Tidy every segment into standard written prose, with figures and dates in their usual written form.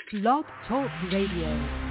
Blog Talk Radio.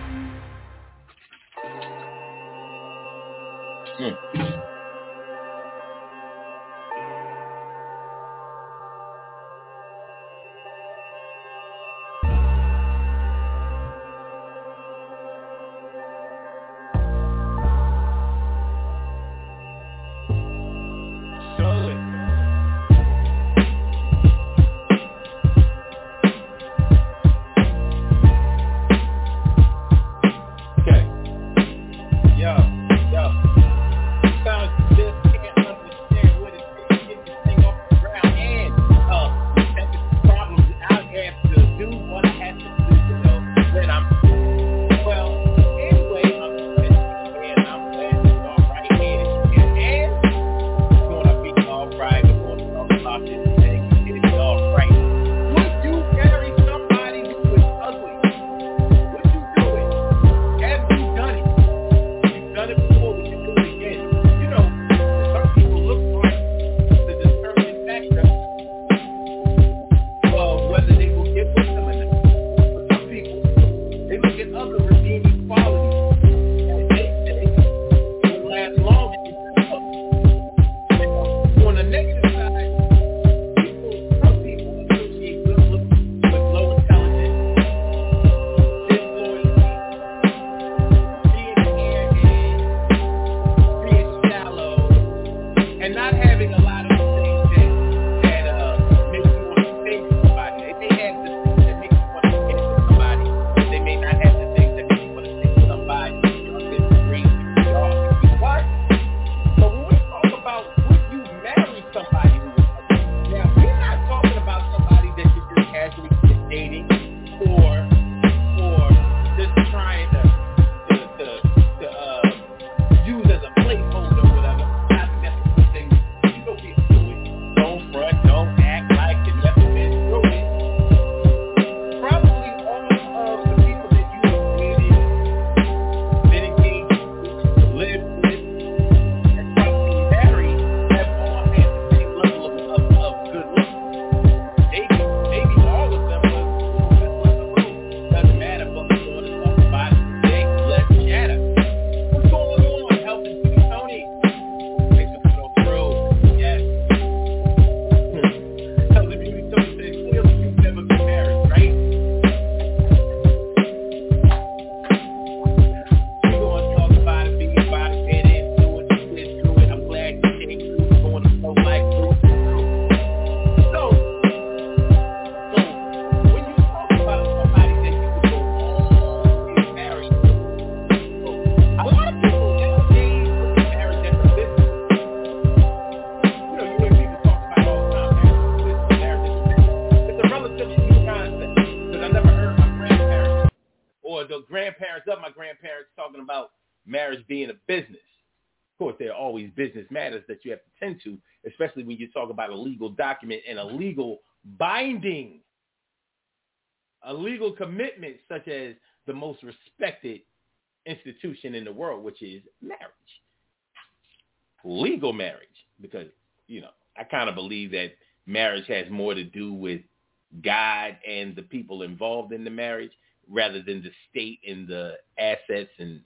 That you have to tend to, especially when you talk about a legal document and a legal binding, a legal commitment such as the most respected institution in the world, which is marriage, legal marriage, because, I kind of believe that marriage has more to do with God and the people involved in the marriage rather than the state and the assets and,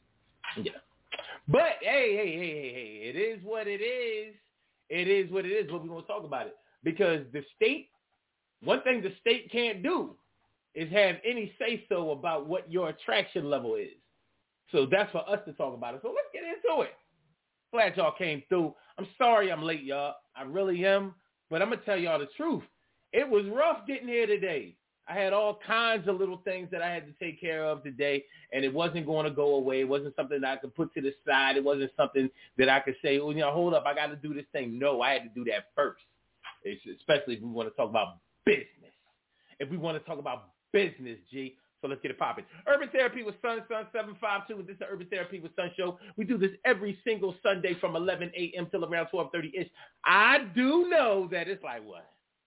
But, hey, it is what it is. It is what it is, but we're going to talk about it. Because the state, one thing the state can't do is have any say-so about what your attraction level is. So that's for us to talk about it. So let's get into it. Glad y'all came through. I'm sorry I'm late, y'all. I really am. But I'm going to tell y'all the truth. It was rough getting here today. I had all kinds of little things that I had to take care of today, and it wasn't going to go away. It wasn't something that I could put to the side. It wasn't something that I could say, hold up, I got to do this thing. No, I had to do that first, especially if we want to talk about business. If we want to talk about business, G. So let's get it popping. Urban Therapy with Sun 752. This is the Urban Therapy with Sun show. We do this every single Sunday from 11 a.m. till around 12:30-ish. I do know that it's like, what,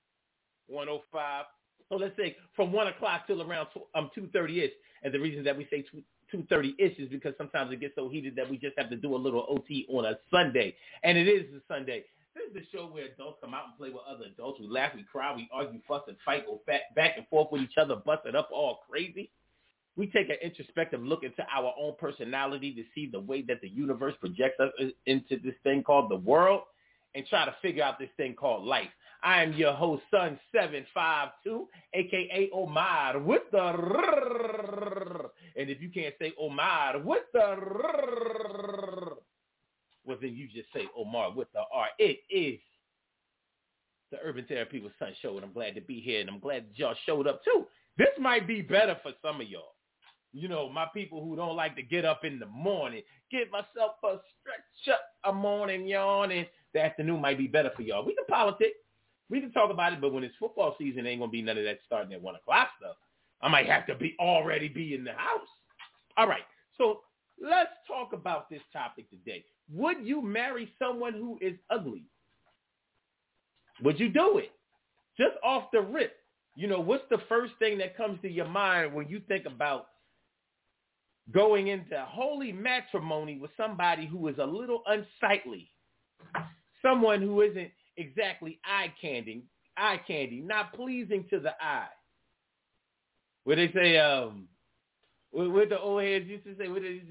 105? So let's say from 1 o'clock till around 2:30-ish. And the reason that we say 2:30-ish is because sometimes it gets so heated that we just have to do a little OT on a Sunday. And it is a Sunday. This is the show where adults come out and play with other adults. We laugh, we cry, we argue, fuss, and fight, go back and forth with each other, bust it up all crazy. We take an introspective look into our own personality to see the way that the universe projects us into this thing called the world and try to figure out this thing called life. I am your host, Sun752, a.k.a. Omar, with the rrrr. And if you can't say Omar with the rrrr, well, then you just say Omar with the R. It is the Urban Therapy with Sun show, and I'm glad to be here, and I'm glad that y'all showed up, too. This might be better for some of y'all. You know, my people who don't like to get up in the morning, give myself a stretch up a morning yawn, and the afternoon might be better for y'all. We can politic. We can talk about it, but when it's football season, ain't going to be none of that starting at 1 o'clock stuff. I might have to already be in the house. All right, so let's talk about this topic today. Would you marry someone who is ugly? Would you do it? Just off the rip. You know, what's the first thing that comes to your mind when you think about going into holy matrimony with somebody who is a little unsightly, someone who isn't exactly eye candy, not pleasing to the eye? What they say, what the old heads used to say,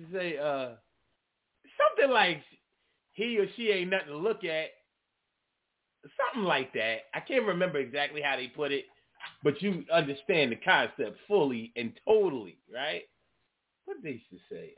something like he or she ain't nothing to look at, something like that. I can't remember exactly how they put it, but you understand the concept fully and totally, right? What did they used to say?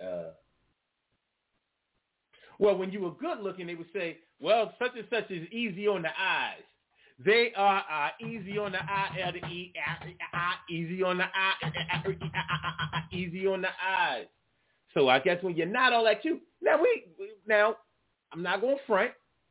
Well, when you were good looking, they would say, well, such and such is easy on the eyes. They are easy on the eye, easy on the eye, easy on the eyes. So I guess when you're not all that cute, now I'm not going to front.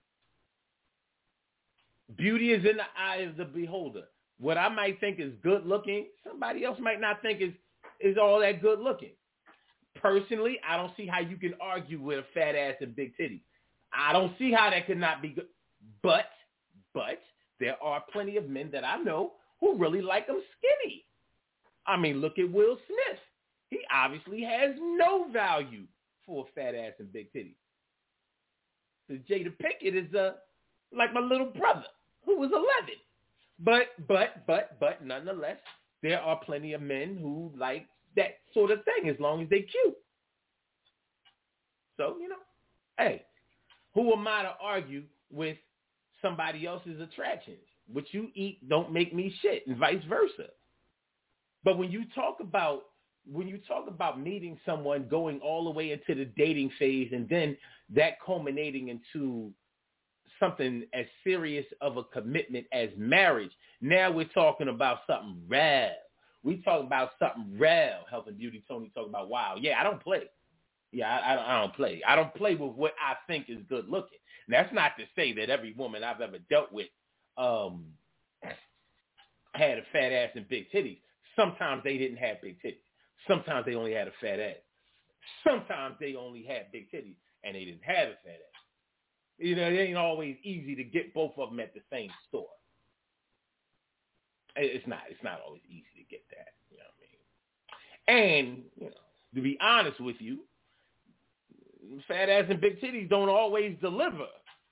Beauty is in the eye of the beholder. What I might think is good looking, somebody else might not think is all that good looking. Personally, I don't see how you can argue with a fat ass and big titties. I don't see how that could not be good. But there are plenty of men that I know who really like them skinny. I mean, look at Will Smith. He obviously has no value for a fat ass and big titties. So Jada Pinkett is like my little brother who was 11. But nonetheless, there are plenty of men who like that sort of thing as long as they cute. So, you know, hey, who am I to argue with somebody else's attractions? What you eat don't make me shit, and vice versa. But when you talk about meeting someone, going all the way into the dating phase, and then that culminating into something as serious of a commitment as marriage, now we're talking about something real. We talk about something real. Health and Beauty Tony talking about, wow, yeah, I don't play. Yeah, I don't play. I don't play with what I think is good looking. And that's not to say that every woman I've ever dealt with had a fat ass and big titties. Sometimes they didn't have big titties. Sometimes they only had a fat ass. Sometimes they only had big titties and they didn't have a fat ass. You know, it ain't always easy to get both of them at the same store. It's not always easy to get that. You know what I mean? And, you know, to be honest with you, fat ass and big titties don't always deliver.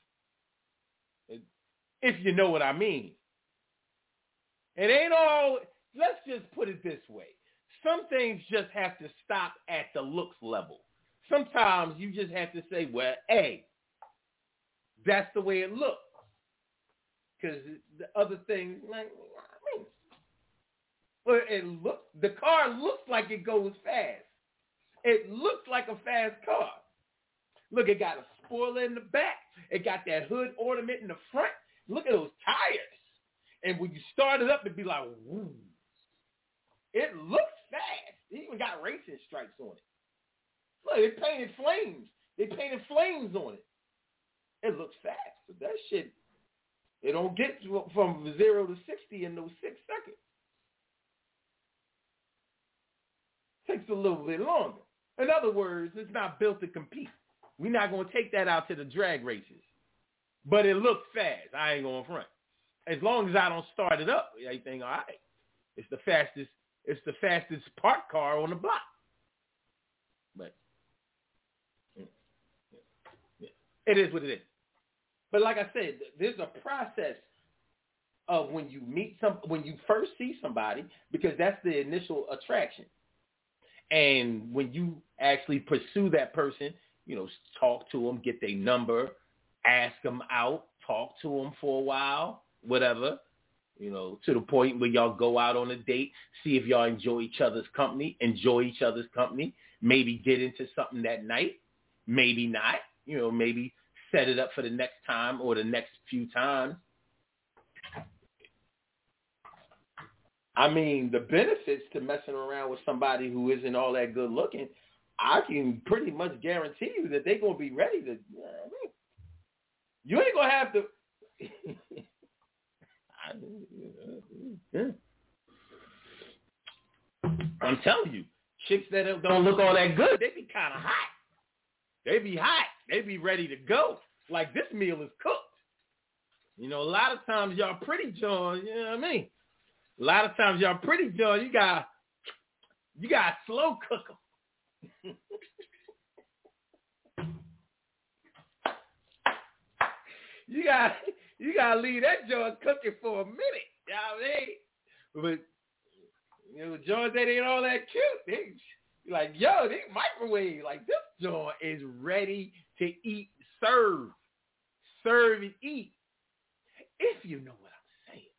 If you know what I mean. It ain't all, let's just put it this way. Some things just have to stop at the looks level. Sometimes you just have to say, well, hey, that's the way it looks. Because the other things, like, I mean, well, the car looks like it goes fast. It looks like a fast car. Look, it got a spoiler in the back. It got that hood ornament in the front. Look at those tires. And when you start it up, it'd be like, woo. It looks fast. It even got racing stripes on it. Look, they painted flames. They painted flames on it. It looks fast. But that shit, it don't get from 0 to 60 in those 6 seconds. Takes a little bit longer. In other words, it's not built to compete. We're not going to take that out to the drag races. But it looks fast. I ain't going front. As long as I don't start it up, everything all right. It's the fastest parked car on the block. But it is what it is. But like I said, there's a process of when you first see somebody, because that's the initial attraction. And when you actually pursue that person, talk to them, get their number, ask them out, talk to them for a while, whatever, to the point where y'all go out on a date, see if y'all enjoy each other's company, maybe get into something that night, maybe not, maybe set it up for the next time or the next few times. I mean, the benefits to messing around with somebody who isn't all that good looking, I can pretty much guarantee you that they're going to be ready to, you ain't going to have to. I'm telling you, chicks that don't look all that good, they be kind of hot. They be hot. They be ready to go. Like, this meal is cooked. A lot of times y'all pretty John, you know what I mean? A lot of times y'all pretty John, you got slow cook them. You got to leave that joint cooking for a minute. You know what I mean? But joints that ain't all that cute. They like, yo, they microwave. Like, this joint is ready to eat, serve and eat. If you know what I'm saying.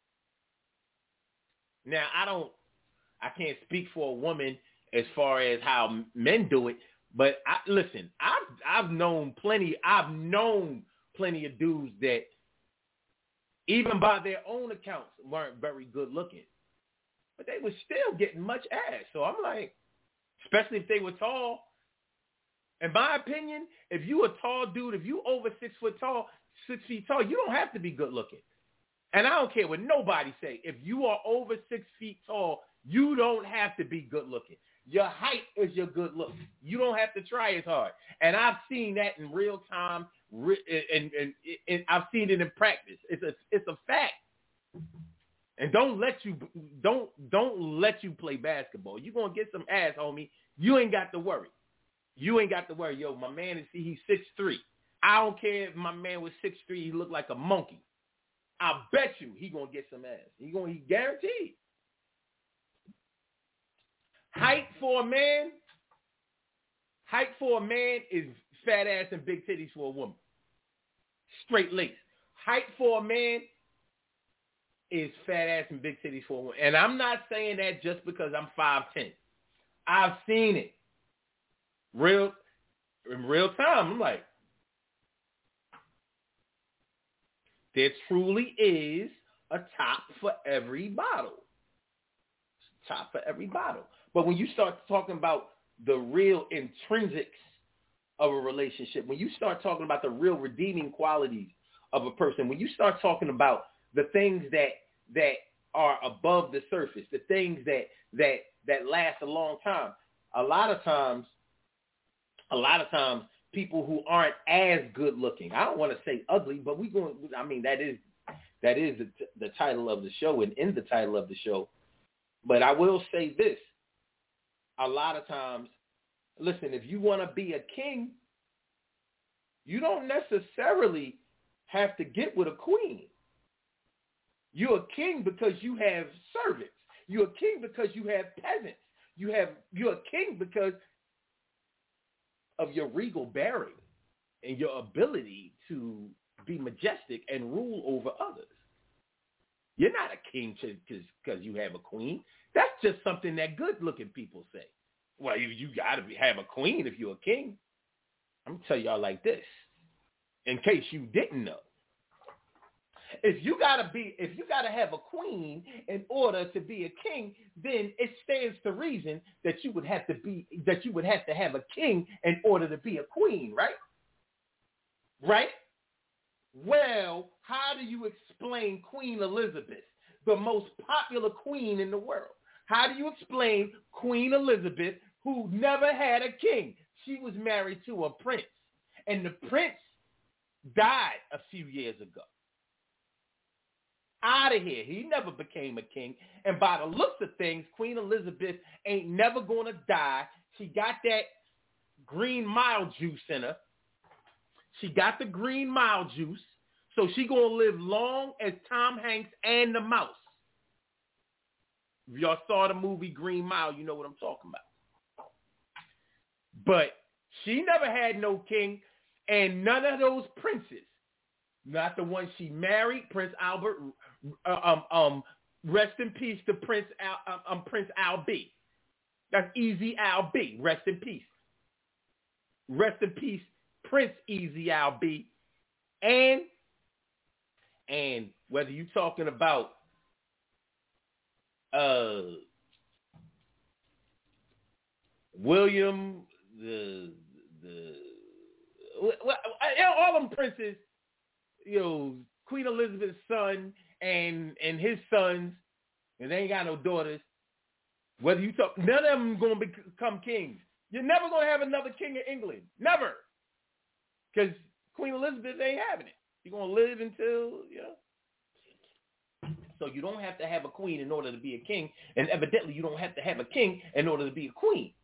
Now, I can't speak for a woman as far as how men do it, but listen, I've known plenty of dudes that even by their own accounts weren't very good looking, but they were still getting much ass. So I'm like, especially if they were tall. In my opinion, if you a tall dude, if you over 6 feet tall, you don't have to be good looking. And I don't care what nobody say. If you are over 6 feet tall, you don't have to be good looking. Your height is your good look. You don't have to try as hard. And I've seen that in real time, and I've seen it in practice. It's a fact. And don't let you play basketball. You're gonna get some ass, homie. You ain't got to worry. Yo, my man he's 6'3". I don't care if my man was 6'3", he looked like a monkey. I bet you he gonna get some ass. He guaranteed. Height for a man is fat ass and big titties for a woman. Straight lace. Height for a man is fat ass and big titties for a woman. And I'm not saying that just because I'm 5'10". I've seen it. In real time. I'm like, there truly is a top for every bottle. But when you start talking about the real intrinsics of a relationship, when you start talking about the real redeeming qualities of a person, when you start talking about the things that are above the surface, the things that last a long time, a lot of times people who aren't as good looking, I don't want to say ugly, but that is the title of the show and in the title of the show. But I will say this, a lot of times, listen, if you want to be a king, you don't necessarily have to get with a queen. You're a king because you have servants. You're a king because you have peasants. You're a king because of your regal bearing and your ability to be majestic and rule over others. You're not a king because you have a queen. That's just something that good-looking people say. Well, you got to have a queen if you're a king. I'm going to tell y'all like this, in case you didn't know. If you gotta have a queen in order to be a king, then it stands to reason that you would have to have a king in order to be a queen, right? Right? Well, how do you explain Queen Elizabeth, the most popular queen in the world? How do you explain Queen Elizabeth, who never had a king? She was married to a prince, and the prince died a few years ago. Out of here. He never became a king. And by the looks of things, Queen Elizabeth ain't never going to die. She got that Green Mile juice in her. She got the Green Mile juice. So she going to live long as Tom Hanks and the mouse. If y'all saw the movie Green Mile, you know what I'm talking about. But she never had no king, and none of those princes, not the one she married, Prince Albert, rest in peace to Prince Al B. That's Easy Al B. Rest in peace. Rest in peace, Prince Easy Al B. And whether you talking about William, all them princes, Queen Elizabeth's son and his sons, and they ain't got no daughters. Whether you talk, none of them going to become kings. You're never going to have another king in England. Never. Because Queen Elizabeth ain't having it. You're going to live until, So you don't have to have a queen in order to be a king, and evidently you don't have to have a king in order to be a queen.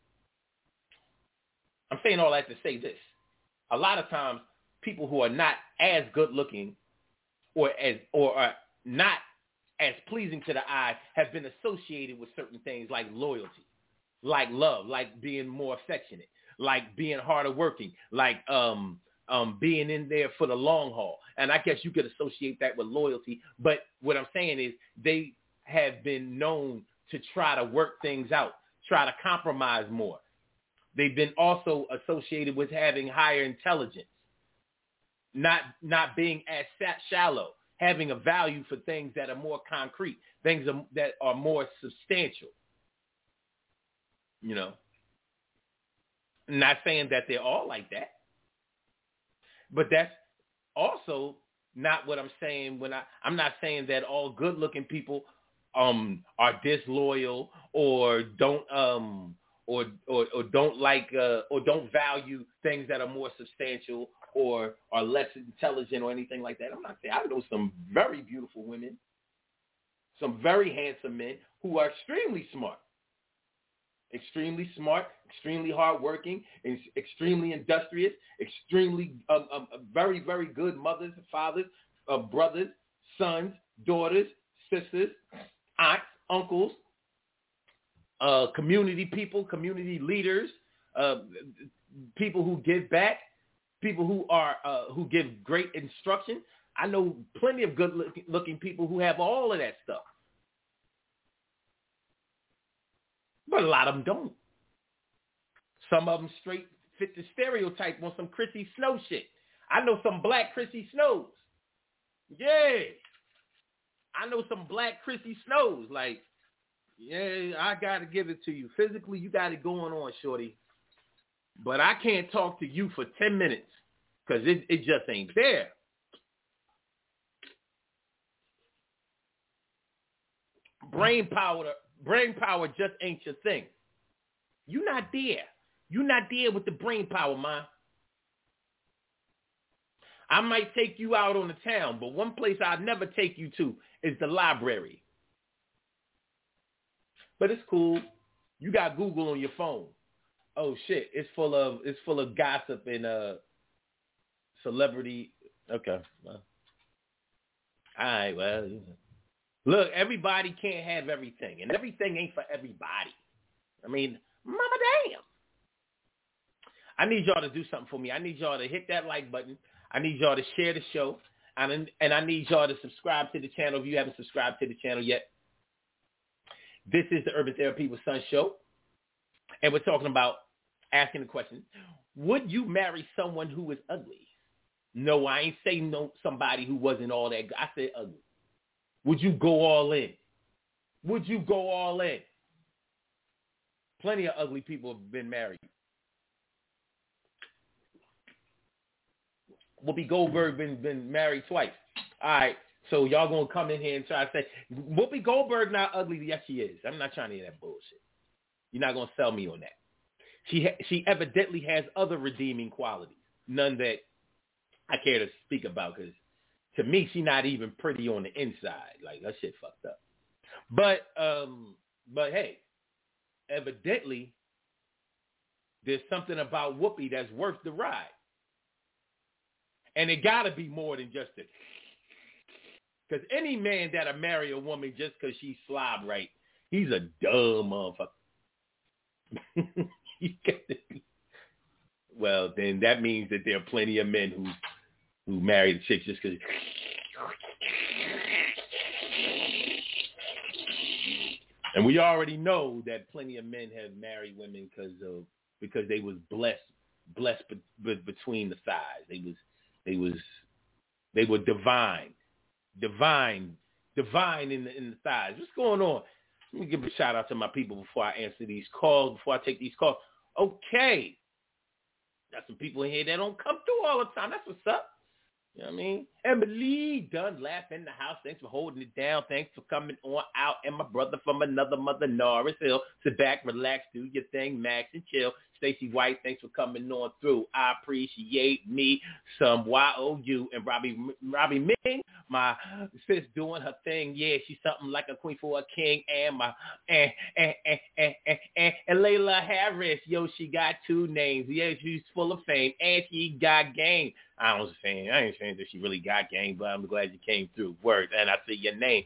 I'm saying all that to say this. A lot of times, people who are not as good looking or are not as pleasing to the eye have been associated with certain things like loyalty, like love, like being more affectionate, like being harder working, like being in there for the long haul. And I guess you could associate that with loyalty. But what I'm saying is they have been known to try to work things out, try to compromise more. They've been also associated with having higher intelligence, not being as shallow, having a value for things that are more concrete, things that are more substantial. Not saying that they're all like that, but that's also not what I'm saying when I'm not saying that all good-looking people are disloyal or don't or don't like or don't value things that are more substantial or are less intelligent or anything like that. I'm not saying. I know some very beautiful women, some very handsome men who are extremely smart, extremely hardworking, extremely industrious, extremely very, very good mothers, fathers, brothers, sons, daughters, sisters, aunts, uncles, community people, community leaders, people who give back, people who are who give great instruction. I know plenty of good-looking people who have all of that stuff. But a lot of them don't. Some of them straight fit the stereotype on some Chrissy Snow shit. I know some black Chrissy Snows. Yeah. I know some black Chrissy Snows. Like, yeah, I got to give it to you. Physically, you got it going on, shorty. But I can't talk to you for 10 minutes because it just ain't there. Brain power just ain't your thing. You're not there. You're not there with the brain power, man. I might take you out on the town, but one place I'll never take you to is the library. But it's cool. You got Google on your phone. Oh shit, it's full of gossip and celebrity. Okay. Well. All right, well. Look, everybody can't have everything, and everything ain't for everybody. I mean, mama damn. I need y'all to do something for me. I need y'all to hit that like button. I need y'all to share the show, and I need y'all to subscribe to the channel if you haven't subscribed to the channel yet. This is the Urban Therapy with Son show, and we're talking about asking the question, would you marry someone who is ugly? No, I ain't saying no somebody who wasn't all that good. I said ugly. Would you go all in? Would you go all in? Plenty of ugly people have been married. Whoopi Goldberg been married twice. All right, so y'all gonna come in here and try to say Whoopi Goldberg not ugly? Yes, she is. I'm not trying to hear that bullshit. You're not gonna sell me on that. She evidently has other redeeming qualities, none that I care to speak about because to me she's not even pretty on the inside. Like that shit fucked up. But hey, evidently there's something about Whoopi that's worth the ride. And it got to be more than just it. Because any man that'll marry a woman just because she's slob he's a dumb motherfucker. well, then that means that there are plenty of men who marry the chicks just because. And we already know that plenty of men have married women because they was blessed between the thighs. They were divine in the thighs. What's going on? Let me give a shout out to my people before I answer these calls, before I take these calls. Okay. Got some people in here that don't come through all the time. That's what's up. You know what I mean? Emily Dunn laugh in the house. Thanks for holding it down. Thanks for coming on out. And my brother from another mother, Norris Hill. Sit back, relax, do your thing, Max, and chill. Stacey White, thanks for coming on through. I appreciate me some YOU. And Robbie Ming, my sis doing her thing. Yeah, she's something like a queen for a king. And my and Layla Harris, yo, she got 2 names. Yeah, she's full of fame. And she got game. I ain't saying that she really got game, but I'm glad you came through. Word, and I see your name.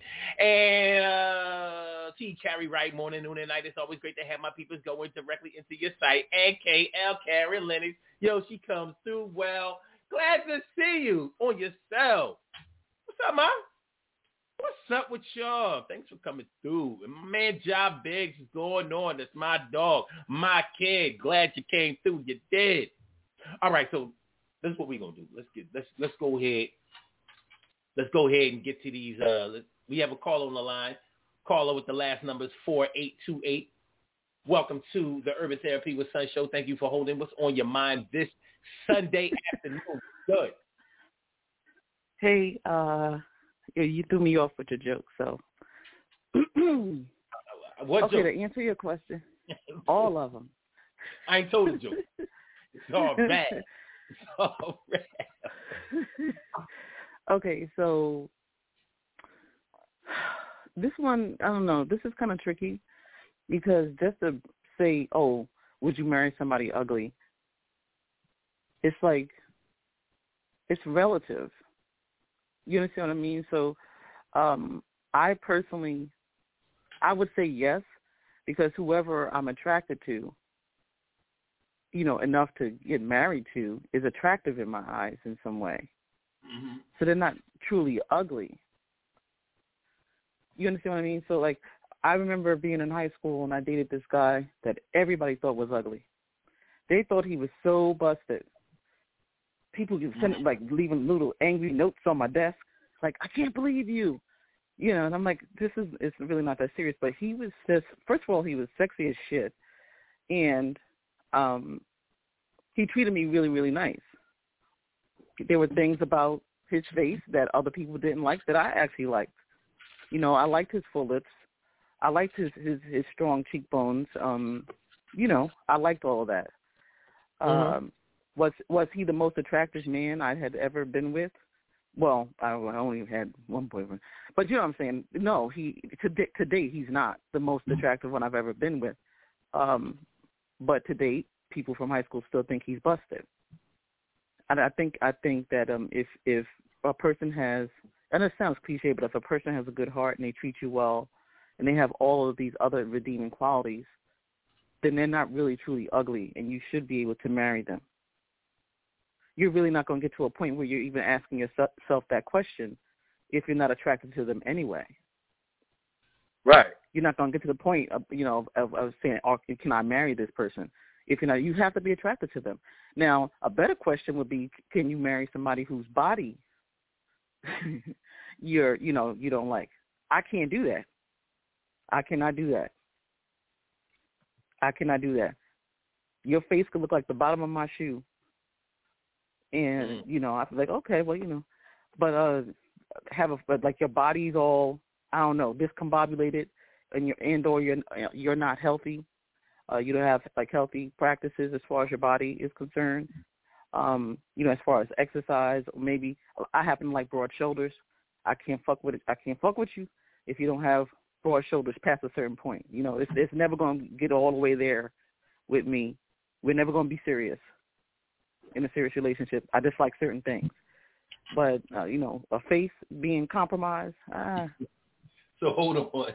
And T. Carrie Wright, morning, noon, and night. It's always great to have my people going directly into your site. And KL Carrie Lennox, yo, she comes through well. Glad to see you on your cell. What's up, ma? What's up with y'all? Thanks for coming through. And my man Job Biggs is going on. That's my dog, my kid. Glad you came through. You did. All right, so this is what we're gonna do. Let's go ahead. Let's go ahead and get to these. We have a caller on the line. Caller with the last number is 4828. Welcome to the Urban Therapy with Sun Show. Thank you for holding what's on your mind this Sunday afternoon. Good. Hey, you threw me off with your joke, so. What okay, joke? To answer your question, all of them. I ain't told a joke. It's all bad. It's all bad. Okay, so this one, I don't know. This is kind of tricky because just to say, oh, would you marry somebody ugly? It's like, it's relative. You understand what I mean? So I personally, I would say yes, because whoever I'm attracted to, you know, enough to get married to is attractive in my eyes in some way. Mm-hmm. So they're not truly ugly. You understand what I mean? So, like, I remember being in high school and I dated this guy that everybody thought was ugly. They thought he was so busted. People just send, like, leaving little angry notes on my desk, like, I can't believe you. You know, and I'm like, it's really not that serious. But he was just, first of all, he was sexy as shit. And he treated me really, really nice. There were things about his face that other people didn't like that I actually liked. You know, I liked his full lips. I liked his strong cheekbones. You know, I liked all of that. Was he the most attractive man I had ever been with? Well, I only had one boyfriend. But you know what I'm saying? No, to date, he's not the most attractive one I've ever been with. But to date, people from high school still think he's busted. And I think that if a person has, and it sounds cliche, but if a person has a good heart and they treat you well and they have all of these other redeeming qualities, then they're not really truly ugly, and you should be able to marry them. You're really not going to get to a point where you're even asking yourself that question if you're not attracted to them anyway. Right. You're not going to get to the point of, you know, of saying, oh, can I marry this person? If you're not, you have to be attracted to them. Now, a better question would be, can you marry somebody whose body you don't like? I can't do that. I cannot do that. I cannot do that. Your face could look like the bottom of my shoe. And, you know, I feel like, okay, well, you know, but but like your body's all, I don't know, discombobulated, and you're not healthy. You don't have like healthy practices as far as your body is concerned. You know, as far as exercise, maybe I happen to like broad shoulders. I can't fuck with it. I can't fuck with you if you don't have broad shoulders past a certain point. You know, it's never going to get all the way there with me. We're never going to be serious in a serious relationship. I just like certain things. But, you know, a face being compromised. So hold on.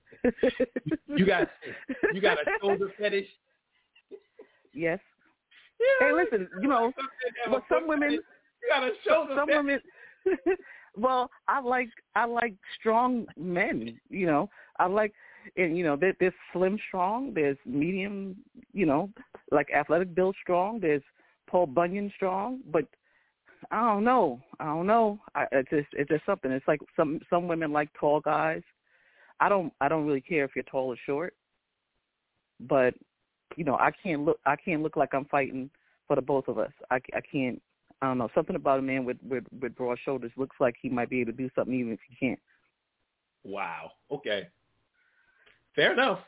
You got a shoulder fetish? Yes. Hey, listen, well, some women, you gotta show some women. Well, I like strong men. I like, and there's slim strong, there's medium, like athletic build strong, there's Paul Bunyan strong, but I don't know. It's just something. It's like some women like tall guys. I don't really care if you're tall or short, but I can't look like I'm fighting for the both of us. I can't. I don't know. Something about a man with broad shoulders looks like he might be able to do something even if he can't. Wow. Okay. Fair enough.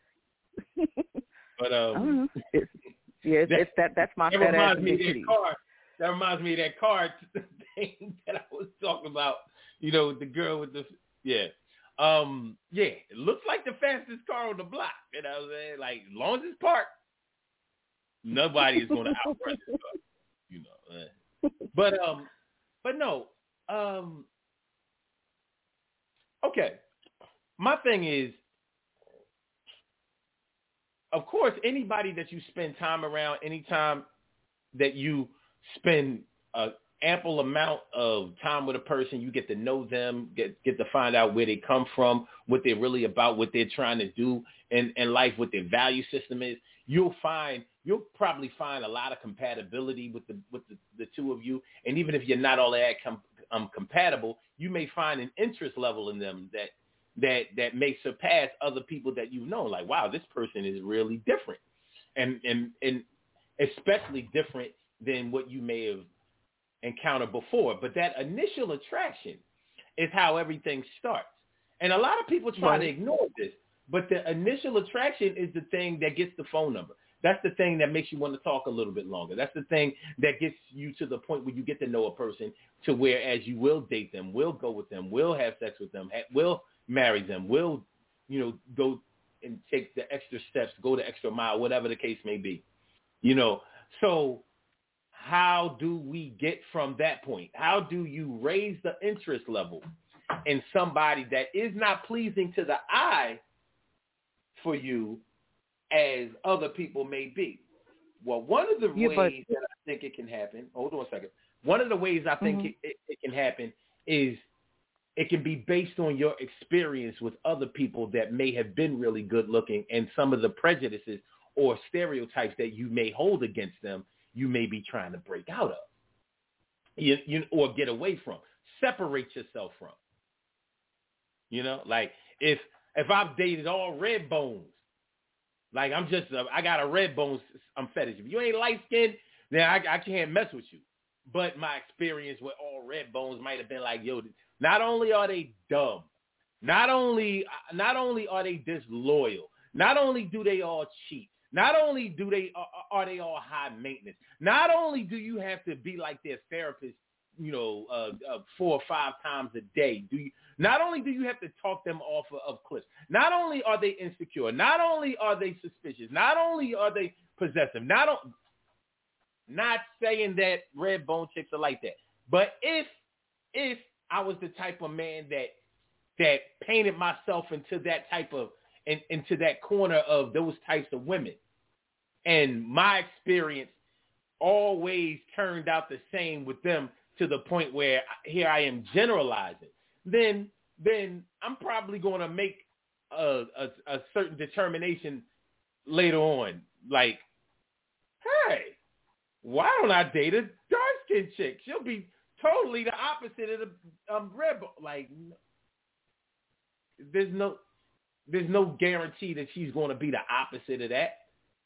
But that's my that fat reminds ass me of and that car. That reminds me of that car thing that I was talking about. The girl with the it looks like the fastest car on the block. You know what I'm saying? Like, as long as it's parked, nobody is going to outrun this car. But no. Okay. My thing is, of course, anybody that you spend time around, anytime that you spend an ample amount of time with a person, you get to know them, get to find out where they come from, what they're really about, what they're trying to do in life, what their value system is. You'll probably find a lot of compatibility with the two of you, and even if you're not all that compatible, you may find an interest level in them that may surpass other people that you know. Like, wow, this person is really different, and especially different than what you may have encountered before. But that initial attraction is how everything starts, and a lot of people try to ignore this. But the initial attraction is the thing that gets the phone number. That's the thing that makes you want to talk a little bit longer. That's the thing that gets you to the point where you get to know a person to whereas you will date them, will go with them, will have sex with them, will marry them, will, go and take the extra steps, go the extra mile, whatever the case may be. So how do we get from that point? How do you raise the interest level in somebody that is not pleasing to the eye for you as other people may be? Well, one of the ways that I think it can happen, hold on a second. One of the ways I think it can happen is it can be based on your experience with other people that may have been really good looking, and some of the prejudices or stereotypes that you may hold against them, you may be trying to break out of, or get away from, separate yourself from. Like if I've dated all red bones, like I got a red bones, I'm fetish. If you ain't light skinned, then I can't mess with you. But my experience with all red bones might have been like, yo, not only are they dumb, not only are they disloyal, not only do they all cheat, not only are they all high maintenance, not only do you have to be like their therapist, 4 or 5 times a day, not only do you have to talk them off of cliffs, not only are they insecure, not only are they suspicious, not only are they possessive, not saying that red bone chicks are like that, but if I was the type of man that painted myself into that type of into that corner of those types of women, and my experience always turned out the same with them to the point where here I am generalizing, then I'm probably going to make a certain determination later on, like, hey, why don't I date a dark-skinned chick? She'll be totally the opposite of the rebel. Like, there's no guarantee that she's going to be the opposite of that.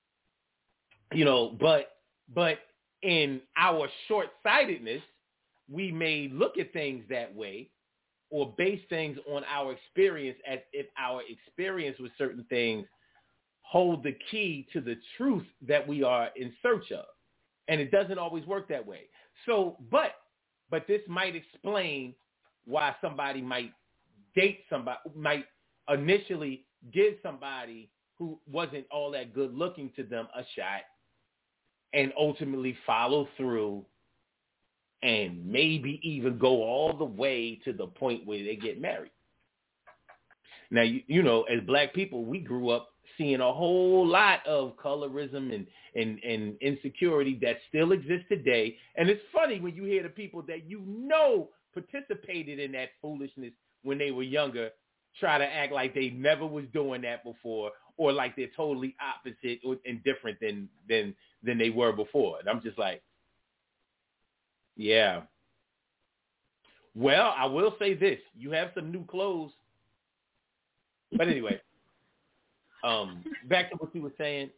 But in our short-sightedness, we may look at things that way or base things on our experience as if our experience with certain things hold the key to the truth that we are in search of. And it doesn't always work that way. So, but this might explain why somebody might date somebody, might initially give somebody who wasn't all that good looking to them a shot and ultimately follow through and maybe even go all the way to the point where they get married. Now, as black people, we grew up seeing a whole lot of colorism and insecurity that still exists today. And it's funny when you hear the people that participated in that foolishness when they were younger try to act like they never was doing that before, or like they're totally opposite and different than they were before. And I'm just like, yeah. Well, I will say this. You have some new clothes. But anyway, back to what you were saying.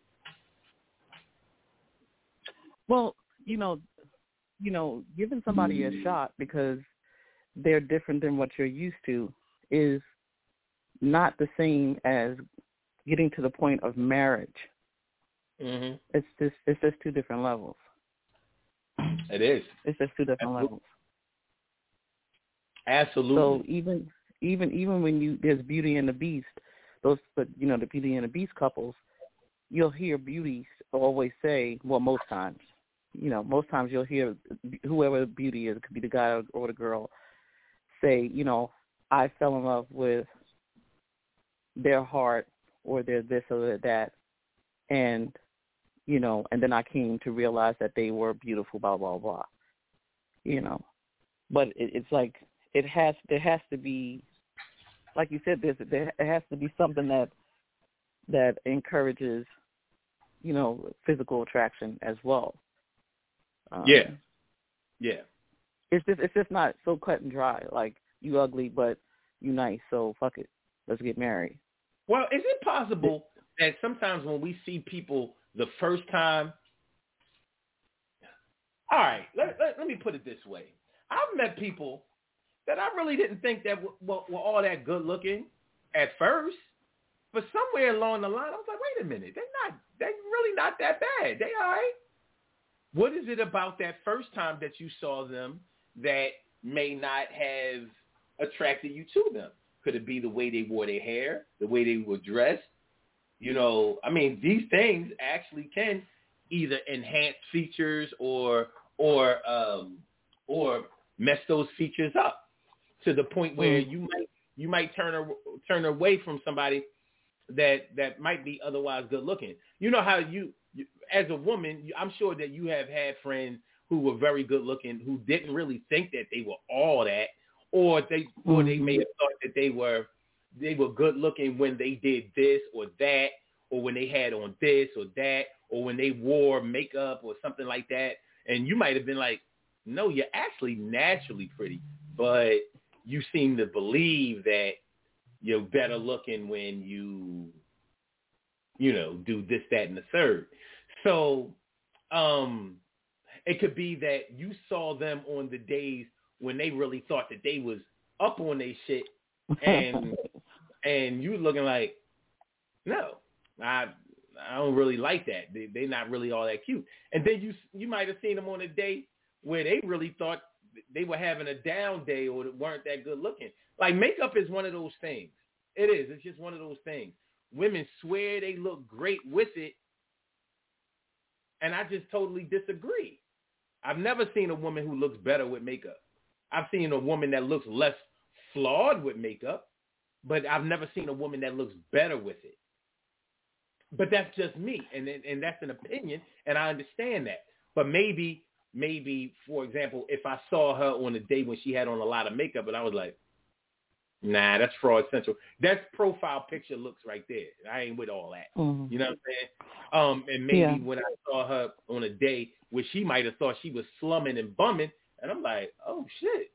Well, giving somebody a shot because they're different than what you're used to is not the same as getting to the point of marriage. Mm-hmm. It's just two different levels. It is. It's just two different levels. Absolutely. So even when there's Beauty and the Beast, the Beauty and the Beast couples, you'll hear Beauty always say, well, most times you'll hear whoever Beauty is, it could be the guy or the girl, say, I fell in love with their heart or their this or their that, and then I came to realize that they were beautiful, blah blah blah. But it's like there has to be, like you said, there has to be something that encourages, physical attraction as well. Yeah. It's just not so cut and dry. Like, you ugly, but you nice, so fuck it, let's get married. Well, is it possible that sometimes when we see people the first time, all right, let me put it this way. I've met people that I really didn't think that were all that good looking at first, but somewhere along the line, I was like, wait a minute, they're really not that bad. They all right. What is it about that first time that you saw them that may not have attracted you to them? Could it be the way they wore their hair, the way they were dressed? These things actually can either enhance features or mess those features up to the point where you might turn away from somebody that might be otherwise good looking. You know how you as a woman, I'm sure that you have had friends who were very good looking who didn't really think that they were all that, or they may have thought that they were good looking when they did this or that, or when they had on this or that, or when they wore makeup or something like that. And you might have been like, no, you're actually naturally pretty, but you seem to believe that you're better looking when you do this, that, and the third. So it could be that you saw them on the days when they really thought that they was up on their shit, and you looking like, no, I don't really like that. They're not really all that cute. And then you might have seen them on a day where they really thought they were having a down day or weren't that good looking. Like, makeup is one of those things. It is. It's just one of those things. Women swear they look great with it, and I just totally disagree. I've never seen a woman who looks better with makeup. I've seen a woman that looks less flawed with makeup, but I've never seen a woman that looks better with it. But that's just me, and that's an opinion, and I understand that. But maybe, for example, if I saw her on a day when she had on a lot of makeup, and I was like, nah, that's fraud central. That's profile picture looks right there. I ain't with all that. Mm-hmm. You know what I'm saying? And maybe when I saw her on a day where she might have thought she was slumming and bumming, and I'm like, oh, shit.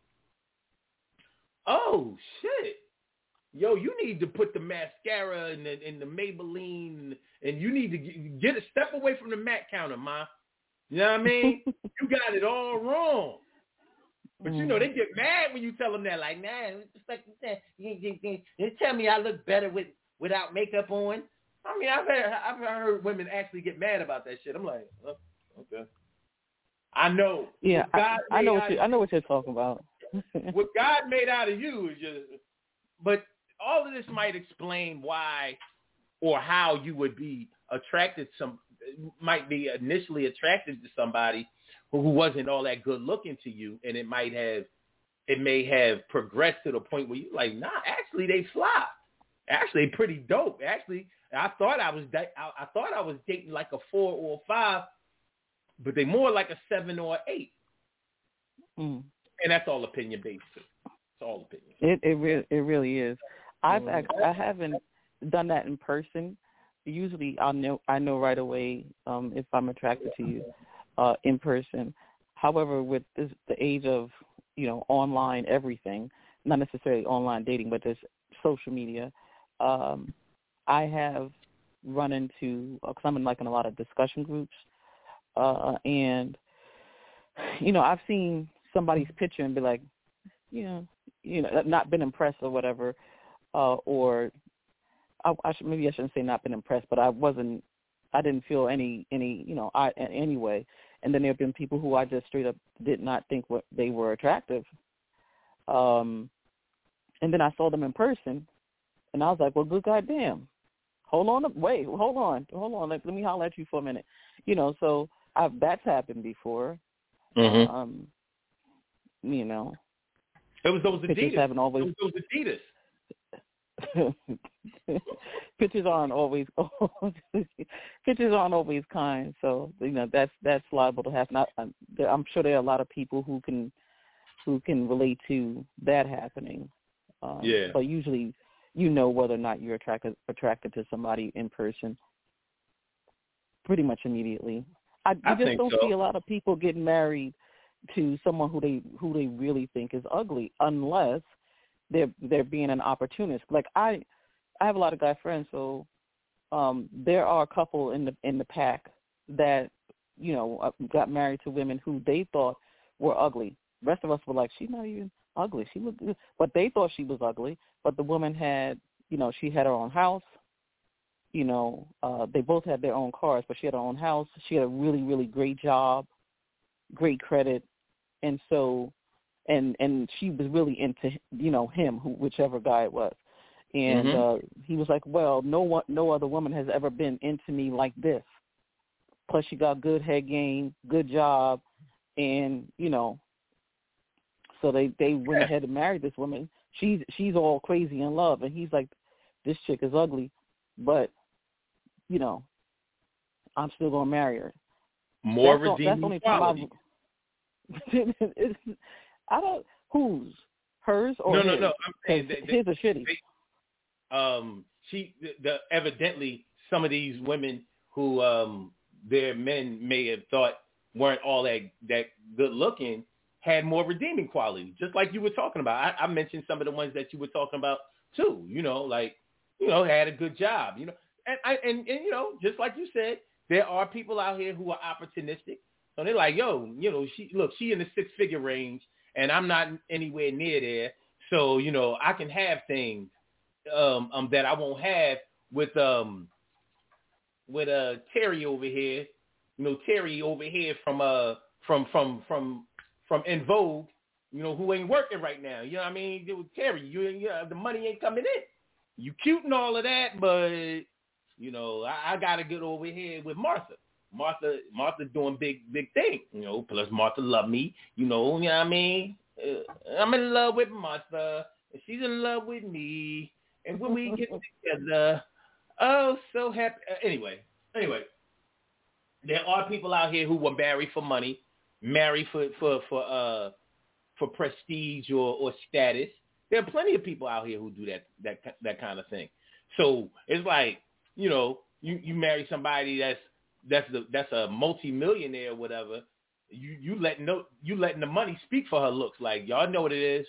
Yo, you need to put the mascara and the Maybelline, and you need to get a step away from the MAC counter, ma. You know what I mean? You got it all wrong. But, they get mad when you tell them that. Like, nah, what the fuck is that? You tell me I look better without makeup on. I mean, I've heard women actually get mad about that shit. I'm like, oh, okay. I know. Yeah, I know what you're talking about. What God made out of you is just, but all of this might explain why or how you would be might be initially attracted to somebody who wasn't all that good looking to you, and it may have progressed to the point where you're like, nah, actually they fly. actually pretty dope. Actually, I thought I was dating like a 4 or a 5, but they more like a 7 or 8. And that's all opinion based. It's all opinion. It really is. I haven't done that in person. Usually, I know right away if I'm attracted to you in person. However, with the age of online everything, not necessarily online dating, but just social media, I have run into, because I'm in a lot of discussion groups, and I've seen somebody's picture and be like, not been impressed or whatever, or maybe I shouldn't say not been impressed, but I didn't feel any way. And then there have been people who I just straight up did not think they were attractive. And then I saw them in person, and I was like, well, good goddamn. Hold on. Let me holler at you for a minute. So that's happened before. Mm-hmm. It was those Adidas. Pictures aren't always kind, so that's liable to happen. I'm sure there are a lot of people who can relate to that happening. But usually, whether or not you're attracted to somebody in person pretty much immediately. I just don't see a lot of people getting married to someone who they really think is ugly, unless they're being an opportunist. Like I have a lot of guy friends, so there are a couple in the pack that got married to women who they thought were ugly. The rest of us were like, she's not even ugly. She looked good, but they thought she was ugly. But the woman had, she had her own house. They both had their own cars, but she had her own house. She had a really, really great job, great credit, and so. And she was really into him, whichever guy it was, and he was like, well, no other woman has ever been into me like this. Plus, she got good head game, good job, and so they went ahead and married this woman. She's all crazy in love, and he's like, this chick is ugly, but I'm still gonna marry her. More redeeming quality. I don't. Whose? Hers or his? No. I'm saying his are shitty. Evidently some of these women who their men may have thought weren't all that good looking had more redeeming quality. Just like you were talking about. I mentioned some of the ones that you were talking about too. Had a good job. And just like you said, there are people out here who are opportunistic. So they're like, she in the 6-figure range. And I'm not anywhere near there, so I can have things that I won't have with Terry over here. Terry over here from En Vogue, who ain't working right now. You know what I mean? Terry, the money ain't coming in. You cute and all of that, but I gotta get over here with Martha. Martha doing big things, plus Martha love me, you know what I mean? I'm in love with Martha, and she's in love with me, and when we get together, oh, so happy. Anyway, there are people out here who were married for money, married for prestige or status. There are plenty of people out here who do that kind of thing. So it's like, you marry somebody that's a multi-millionaire or whatever, you letting the money speak for her looks. Like, y'all know what it is.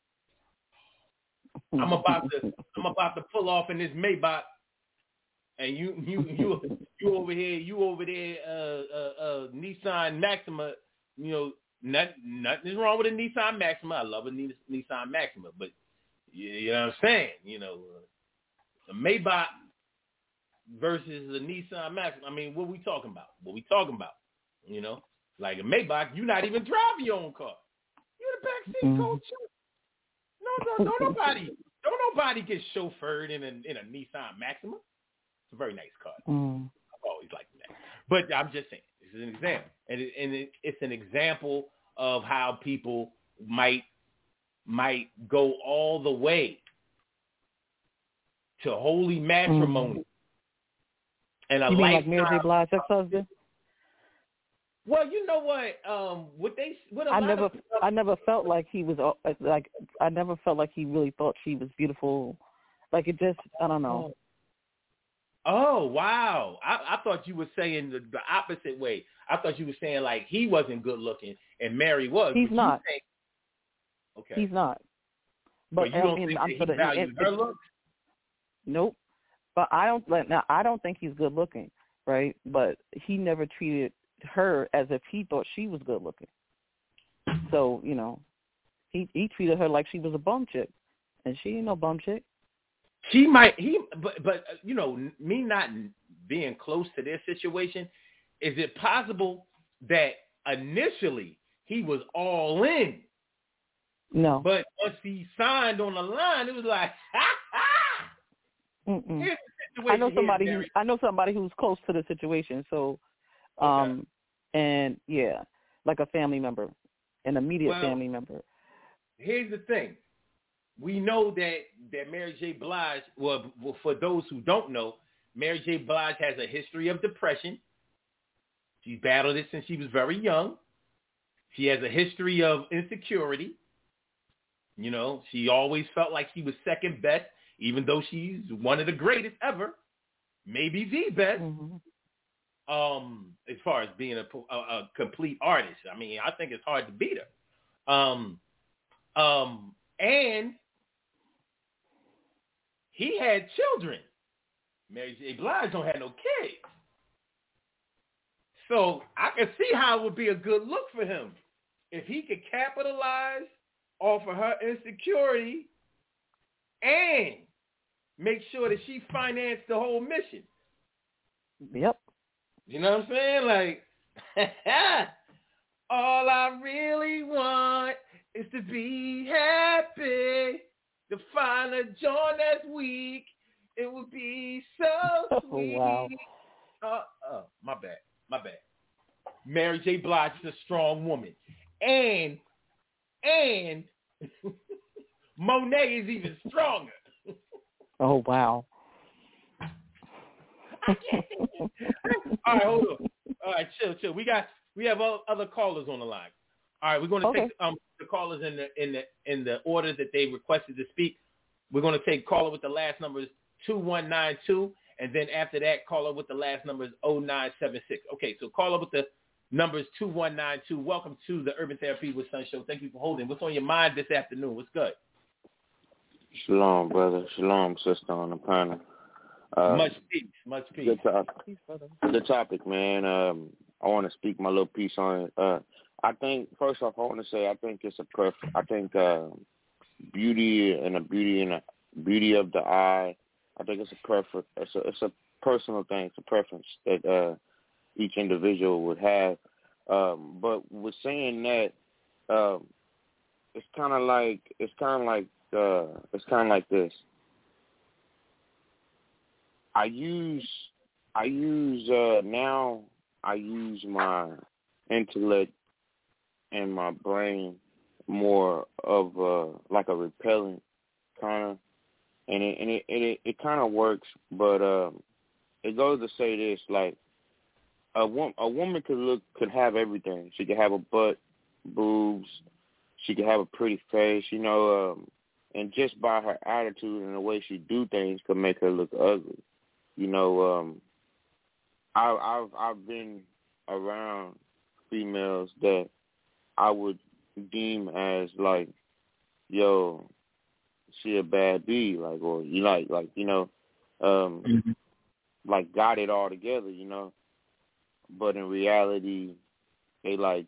I'm about to pull off in this Maybach, and you over there Nissan Maxima. Nothing is wrong with a Nissan Maxima. I love a Nissan Maxima, but you know what I'm saying. The Maybach versus the Nissan Maxima. I mean, what we talking about? Like a Maybach, you're not even driving your own car. You're the backseat coach. No, don't nobody get chauffeured in a Nissan Maxima. It's a very nice car. I've always liked that. But I'm just saying, this is an example, and it's an example of how people might go all the way to holy matrimony. And a you mean lifetime. like Mary J. Blige's ex-husband? Well, you know what? I never felt like he was like. I never felt like he really thought she was beautiful. Like it just, I don't know. Oh wow! I thought you were saying the opposite way. I thought you were saying like he wasn't good looking and Mary was. He's not. Okay. He's not. But you don't think that he valued her looks? Nope. But I don't think he's good looking, right? But he never treated her as if he thought she was good looking. So, you know, he treated her like she was a bum chick, and she ain't no bum chick. But you know, me not being close to their situation, is it possible that initially he was all in? No. But once he signed on the line, it was like, ha ha. Here's the situation. I know somebody who's close to the situation. So, and yeah, like a family member, an immediate family member. Here's the thing. We know that Mary J. Blige, well, for those who don't know, Mary J. Blige has a history of depression. She's battled it since she was very young. She has a history of insecurity. You know, she always felt like she was second best, even though she's one of the greatest ever, maybe the best. As far as being a complete artist. I mean, I think it's hard to beat her. And he had children. Mary J. Blige don't have no kids. So I can see how it would be a good look for him if he could capitalize off of her insecurity and make sure that she financed the whole mission. Yep. You know what I'm saying? Like, all I really want is to be happy. To find a joint that's weak, it would be so sweet. Oh, wow. My bad. Mary J. Blige is a strong woman. And Monet is even stronger. Oh, wow. I can't. All right, hold on. All right, chill. We have other callers on the line. All right, we're going to take the callers in the order that they requested to speak. We're going to take caller with the last number is 2192, and then after that, caller with the last number is 0976. Okay, so caller with the number is 2192. Welcome to the Urban Therapy with Sun Show. Thank you for holding. What's on your mind this afternoon? What's good? Shalom, brother. Shalom, sister on the panel. Much peace. Good topic, man. I want to speak my little piece on it. I think first off, I want to say I think it's a preference. I think beauty of the eye. I think it's a preference. It's a personal thing. It's a preference that each individual would have. But with saying that, it's kind of like this. I use my intellect and my brain more of like a repellent kind of, and it kind of works, but it goes to say this, like a woman could have everything. She could have a butt, boobs, she could have a pretty face, you know, and just by her attitude and the way she do things could make her look ugly. You know, I've been around females that I would deem as like, yo, she a bad bee, like, or you like you know, like got it all together, you know. But in reality, they like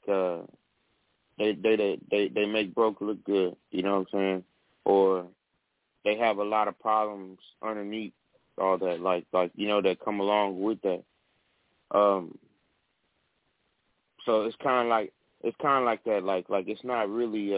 they make broke look good, you know what I'm saying? Or they have a lot of problems underneath all that, like you know, that come along with that. So it's kind of like that, like it's not really.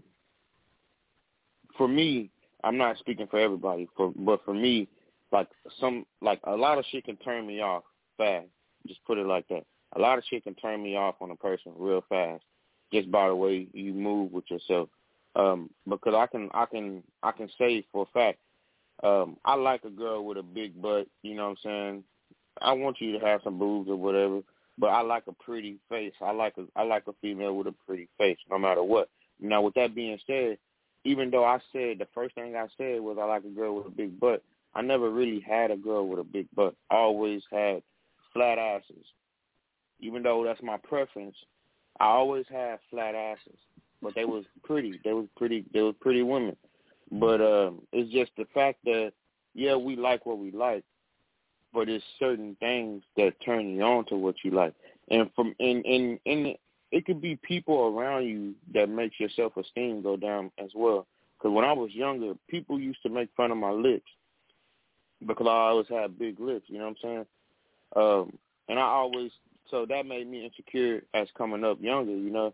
For me, I'm not speaking for everybody, but for me, like a lot of shit can turn me off fast. Just put it like that. A lot of shit can turn me off on a person real fast, just by the way you move with yourself. Because I can say for a fact, I like a girl with a big butt, you know what I'm saying? I want you to have some boobs or whatever, but I like a pretty face. I like a female with a pretty face, no matter what. Now, with that being said, even though I said the first thing I said was I like a girl with a big butt, I never really had a girl with a big butt. I always had flat asses. Even though that's my preference, I always had flat asses. But they was pretty. They was pretty women. But it's just the fact that, yeah, we like what we like, but it's certain things that turn you on to what you like. And it could be people around you that makes your self-esteem go down as well. Because when I was younger, people used to make fun of my lips because I always had big lips, you know what I'm saying? And so that made me insecure as coming up younger, you know?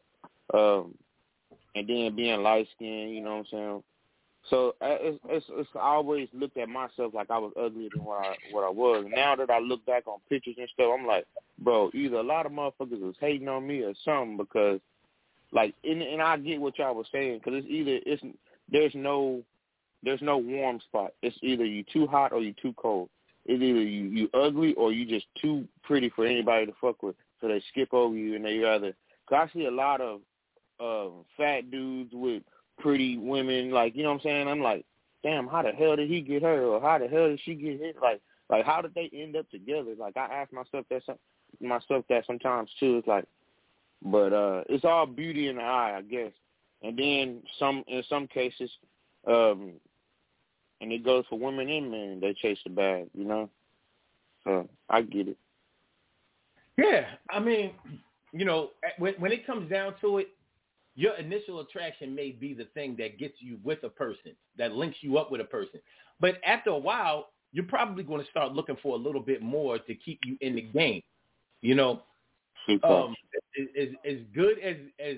And then being light-skinned, you know what I'm saying? So it's I always looked at myself like I was uglier than what I was. Now that I look back on pictures and stuff, I'm like, bro, either a lot of motherfuckers was hating on me or something, because, like, and I get what y'all was saying, because there's no warm spot. It's either you too hot or you too cold. It's either you ugly or you just too pretty for anybody to fuck with, so they skip over you and they rather. Cause I see a lot of fat dudes with pretty women, like, you know what I'm saying? I'm like, damn, how the hell did he get her, or how the hell did she get him? Like how did they end up together? Like, I ask myself that sometimes too. It's like, but it's all beauty in the eye, I guess. And then in some cases, and it goes for women and men, they chase the bag, you know? So I get it. Yeah, I mean, you know, when it comes down to it, your initial attraction may be the thing that gets you with a person, that links you up with a person. But after a while, you're probably going to start looking for a little bit more to keep you in the game. You know, as good as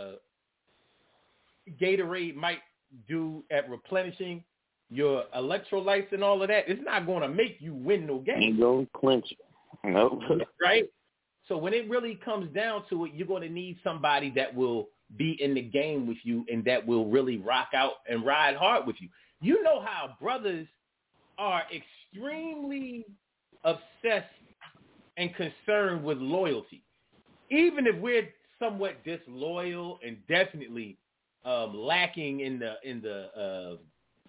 Gatorade might do at replenishing your electrolytes and all of that, it's not going to make you win no game. You don't clinch. Nope. Right? So when it really comes down to it, you're going to need somebody that will be in the game with you and that will really rock out and ride hard with you. You know how brothers are extremely obsessed and concerned with loyalty. Even if we're somewhat disloyal and definitely lacking in the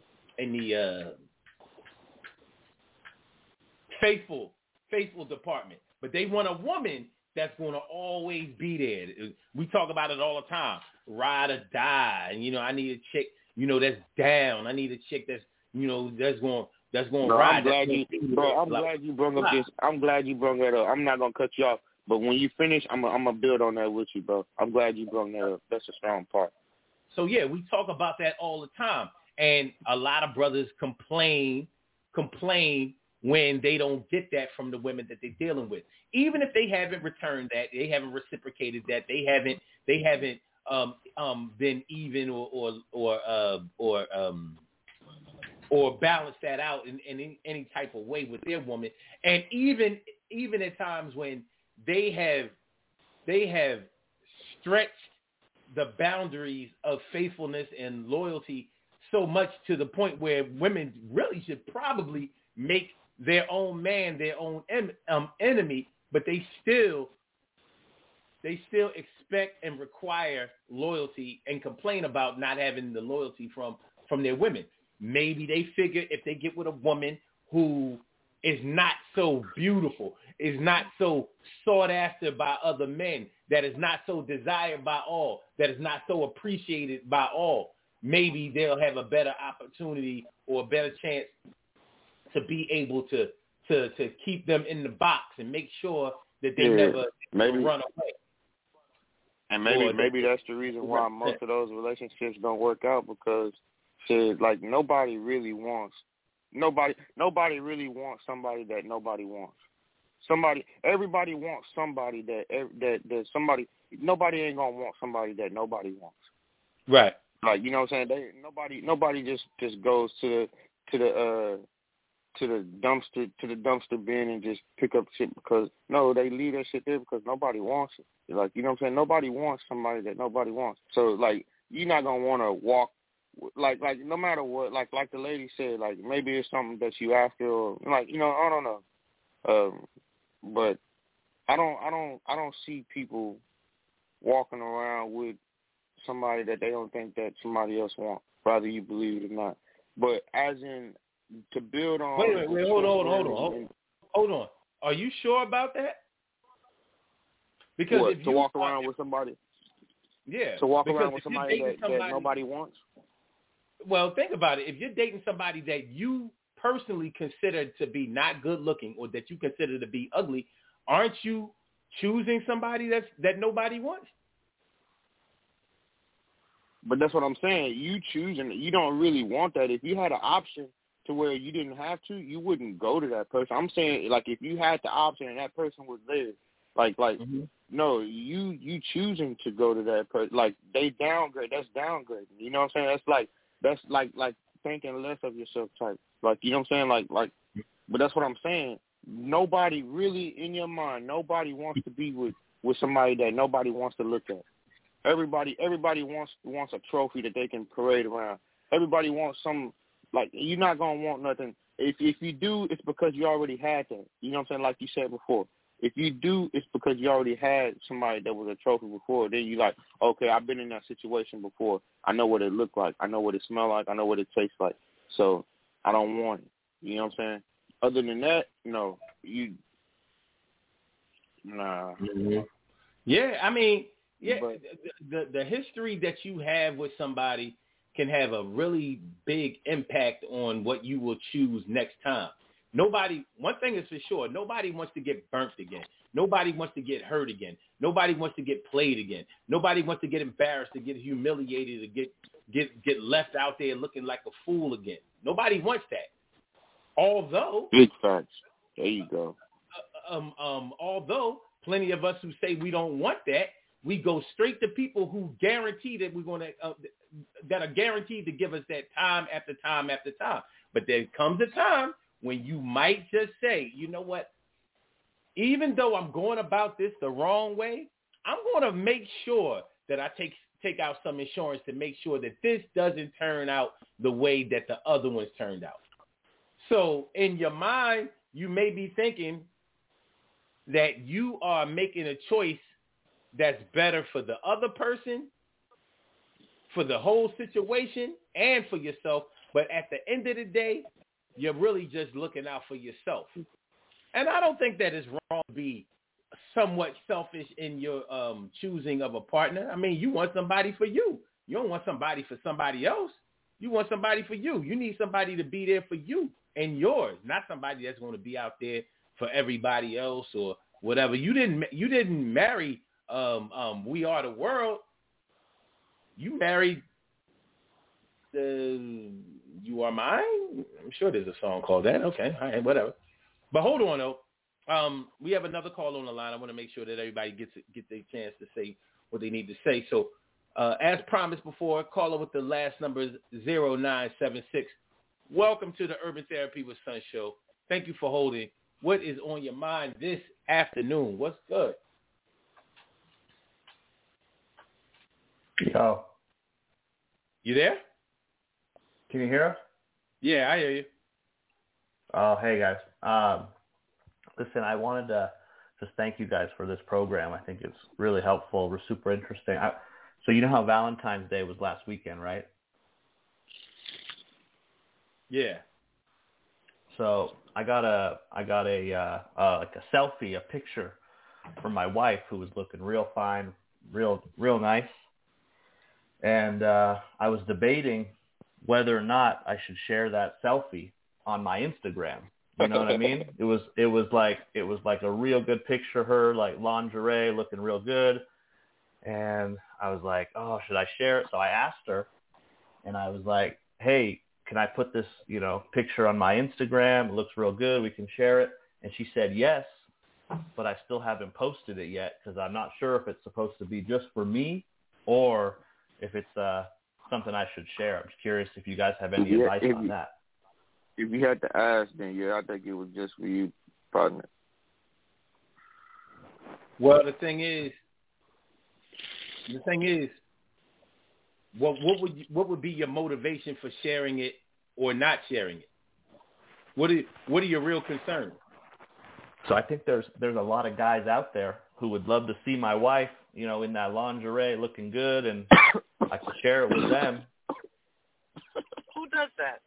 faithful department, but they want a woman that's going to always be there. We talk about it all the time, ride or die. And, you know, I need a chick, you know, that's down. I need a chick that's, you know, that's going to ride. I'm glad you brought up this. I'm glad you brought that up. I'm not going to cut you off, but when you finish, I'm going to build on that with you, bro. I'm glad you brought that up. That's a strong part. So, yeah, we talk about that all the time. And a lot of brothers complain when they don't get that from the women that they're dealing with. Even if they haven't returned that, they haven't reciprocated that, they haven't been even or balanced that out in any type of way with their woman. And even at times when they have stretched the boundaries of faithfulness and loyalty so much to the point where women really should probably make their own man their own enemy, but they still expect and require loyalty and complain about not having the loyalty from their women. Maybe they figure if they get with a woman who is not so beautiful, is not so sought after by other men, that is not so desired by all, that is not so appreciated by all, maybe they'll have a better opportunity or a better chance to be able to keep them in the box and make sure that they never run away. And maybe that's the reason why most of those relationships don't work out, because like nobody really wants somebody that nobody wants. Everybody wants somebody that somebody. Nobody ain't gonna want somebody that nobody wants. Right. Like, you know what I'm saying? Nobody just goes to the dumpster bin and just pick up shit because they leave that shit there because nobody wants it. Like, you know what I'm saying? Nobody wants somebody that nobody wants. So like, you're not gonna want to like no matter what, like the lady said, like maybe it's something that you after, or like I don't know, but I don't see people walking around with somebody that they don't think that somebody else wants, whether you believe it or not. But as in to build on. Wait, hold on. Are you sure about that? Because if to you walk around with somebody. Yeah. To walk around with somebody that nobody wants. Well, think about it. If you're dating somebody that you personally consider to be not good looking or that you consider to be ugly, aren't you choosing somebody that nobody wants? But that's what I'm saying. You choosing, you don't really want that. If you had an option to where you didn't have to, you wouldn't go to that person. I'm saying, like, if you had the option and that person was there, no, you choosing to go to that person. Like, they downgrade. That's downgrading. You know what I'm saying? That's like thinking less of yourself type. Like, you know what I'm saying? Like, but that's what I'm saying. Nobody really, in your mind, nobody wants to be with somebody that nobody wants to look at. Everybody wants a trophy that they can parade around. Everybody wants some, like, you're not going to want nothing. If you do, it's because you already had that. You know what I'm saying? Like you said before. If you do, it's because you already had somebody that was a trophy before. Then you like, okay, I've been in that situation before. I know what it looked like. I know what it smelled like. I know what it tastes like. So I don't want it. You know what I'm saying? Other than that, no, nah. Mm-hmm. Yeah, I mean, yeah, but the history that you have with somebody can have a really big impact on what you will choose next time. One thing is for sure, nobody wants to get burnt again. Nobody wants to get hurt again. Nobody wants to get played again. Nobody wants to get embarrassed, to get humiliated, to get left out there looking like a fool again. Nobody wants that. Although, big facts. There you go. Although plenty of us who say we don't want that, we go straight to people who guarantee that we're going to that are guaranteed to give us that time after time after time. But there comes a time when you might just say, you know what? Even though I'm going about this the wrong way, I'm going to make sure that I take out some insurance to make sure that this doesn't turn out the way that the other ones turned out. So in your mind, you may be thinking that you are making a choice that's better for the other person, for the whole situation, and for yourself. But at the end of the day, you're really just looking out for yourself. And I don't think that it's wrong to be somewhat selfish in your choosing of a partner. I mean, you want somebody for you. You don't want somebody for somebody else. You want somebody for you. You need somebody to be there for you and yours, not somebody that's going to be out there for everybody else or whatever. You didn't marry We Are the World. You married You Are Mine? I'm sure there's a song called that. Okay, all right, whatever. But hold on, though. We have another call on the line. I want to make sure that everybody gets their chance to say what they need to say. So, as promised before, caller with the last number is 0976. Welcome to the Urban Therapy with Son show. Thank you for holding. What is on your mind this afternoon? What's good? Yo. You there? Can you hear us? Yeah, I hear you. Oh, hey, guys. Listen, I wanted to just thank you guys for this program. I think it's really helpful. We're super interesting. So you know how Valentine's Day was last weekend, right? Yeah. So I got a like a selfie, a picture from my wife who was looking real fine, real nice. And I was debating whether or not I should share that selfie on my Instagram. You know what I mean? It was like a real good picture of her, like lingerie, looking real good. And I was like, oh, should I share it? So I asked her, and I was like, hey, can I put this, picture on my Instagram? It looks real good. We can share it. And she said yes, but I still haven't posted it yet because I'm not sure if it's supposed to be just for me or if it's something I should share. I'm just curious if you guys have any advice on that. If you had to ask, then yeah, I think it was just for you, partner. Well, the thing is, what would be your motivation for sharing it or not sharing it? What are your real concerns? So I think there's a lot of guys out there who would love to see my wife, in that lingerie looking good, and I could share it with them. Who does that?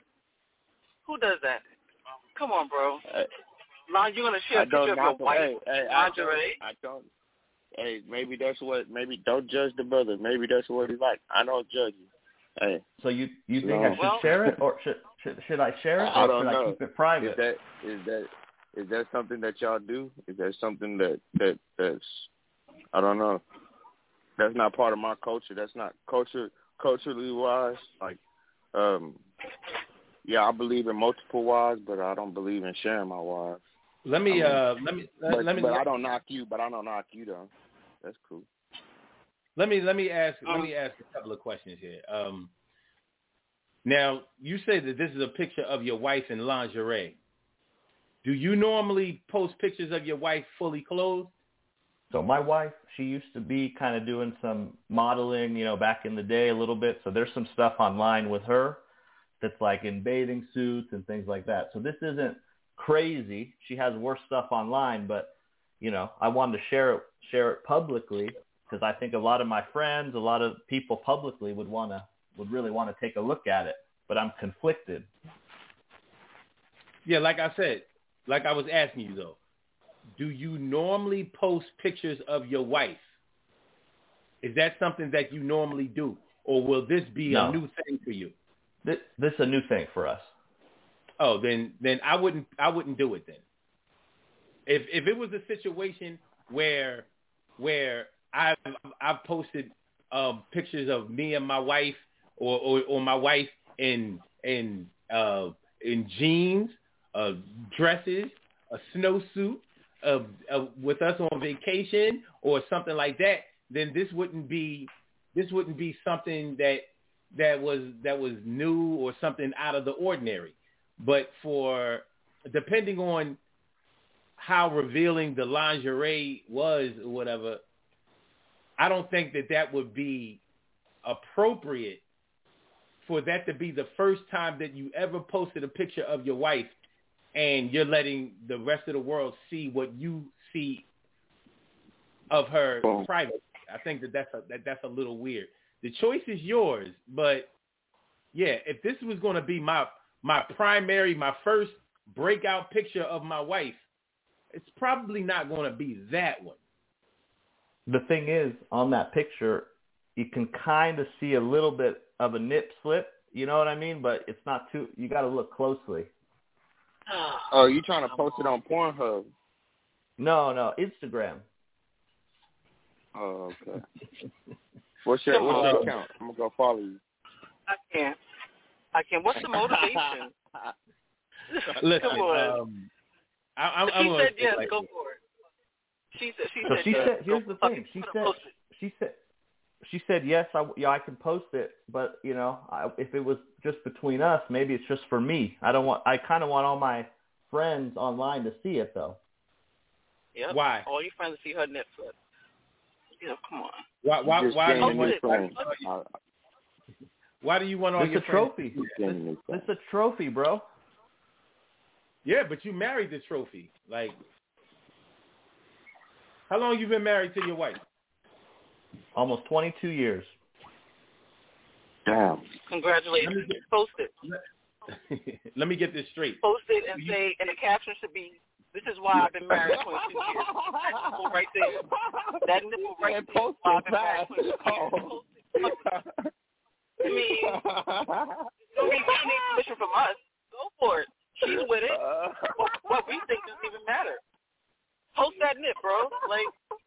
Come on, bro. You're gonna share a picture of your wife lingerie? I don't. Hey, maybe don't judge the brother. Maybe that's what he like. I don't judge you. Hey. So you think I should share it, or should I share it, or I don't should know. I keep it private? Is that something that y'all do? Is that something that's I don't know. That's not part of my culture. That's not culturally wise. Like, yeah, I believe in multiple wives, but I don't believe in sharing my wives. But I don't knock you. But I don't knock you though. That's cool. Let me ask a couple of questions here. Now you say that this is a picture of your wife in lingerie. Do you normally post pictures of your wife fully clothed? So my wife, she used to be kind of doing some modeling, back in the day a little bit. So there's some stuff online with her that's like in bathing suits and things like that. So this isn't crazy. She has worse stuff online, but I wanted to share it publicly because I think a lot of my friends, a lot of people publicly would really want to take a look at it. But I'm conflicted. Yeah, like I said, like I was asking you though, do you normally post pictures of your wife? Is that something that you normally do, or will this be a new thing for you? This is a new thing for us. Oh, then I wouldn't do it then. If it was a situation where I've posted pictures of me and my wife or my wife in jeans, dresses, a snowsuit, with us on vacation or something like that, then this wouldn't be something that was new or something out of the ordinary. But depending on how revealing the lingerie was or whatever, I don't think that would be appropriate for that to be the first time that you ever posted a picture of your wife and you're letting the rest of the world see what you see of her privately. I think that's a little weird. The choice is yours, but yeah, if this was going to be my first breakout picture of my wife, it's probably not going to be that one. The thing is, on that picture, you can kind of see a little bit of a nip slip, you know what I mean? But it's not too, you got to look closely. Oh, you trying to post it on Pornhub? No, Instagram. Oh, okay. What's your account? I'm going to go follow you. I can't. What's the motivation? Listen, Come on. she said yes, go for it. She said here's the thing. She said yes, I can post it, but if it was just between us, maybe it's just for me. I kind of want all my friends online to see it though. Yep. Why? All your friends to see her Netflix. Come on. Why do you want all your friends? It's a trophy, bro. Yeah, but you married the trophy. Like, how long you been married to your wife? Almost 22 years. Damn. Congratulations. Post it. Let me get this straight. Post it and say, and the caption should be, "This is why I've been married 22 years." That nipple right there. That nipple right there. Why I've been married 22 years. I mean, you need permission from us. Go for it. She's with it. What we think doesn't even matter. Post that nip, bro. Like,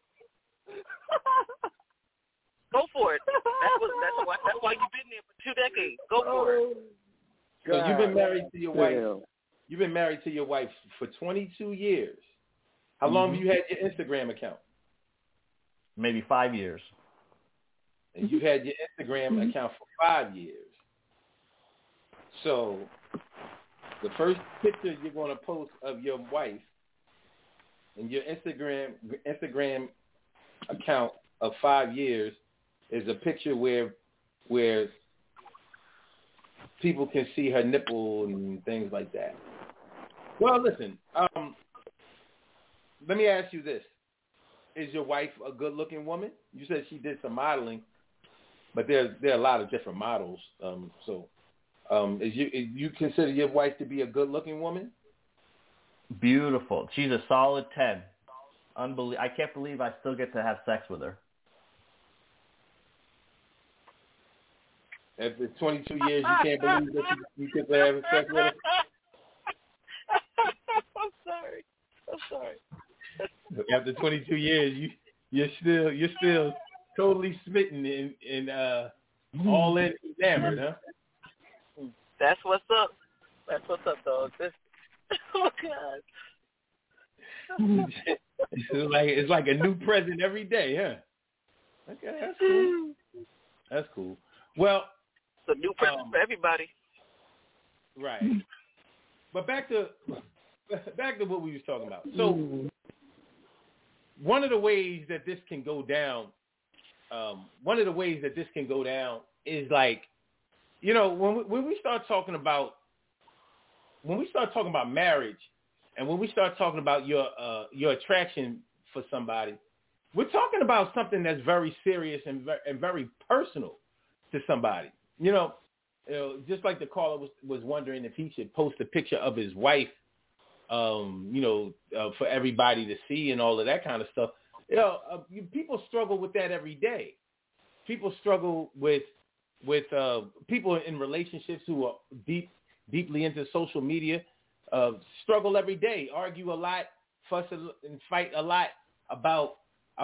go for it. That's why you've been there for 2 decades. Go for it. So you've been married to your wife. You've been married to your wife for 22 years. How long have you had your Instagram account? Maybe 5 years. And you've had your Instagram account for 5 years. So the first picture you're going to post of your wife in your Instagram account of 5 years is a picture where where people can see her nipple and things like that. Well, listen, let me ask you this. Is your wife a good-looking woman? You said she did some modeling, but there are a lot of different models. You consider your wife to be a good-looking woman? Beautiful. She's a solid 10. I can't believe I still get to have sex with her. After 22 years, you can't believe that you get to have sex with her? I'm sorry. After 22 years, you're still totally smitten and all in enamored, huh? That's what's up. Dog. Oh God. It's like a new present every day, huh? Okay, that's cool. That's cool. Well, it's a new present for everybody. Right. But back to what we was talking about. So one of the ways that this can go down, is like, you know, when we start talking about marriage, and when we start talking about your attraction for somebody, we're talking about something that's very serious and very personal to somebody. You know, just like the caller was wondering if he should post a picture of his wife, for everybody to see and all of that kind of stuff. People struggle with that every day. People struggle with people in relationships who are deeply into social media, struggle every day, argue a lot, fuss and fight a lot about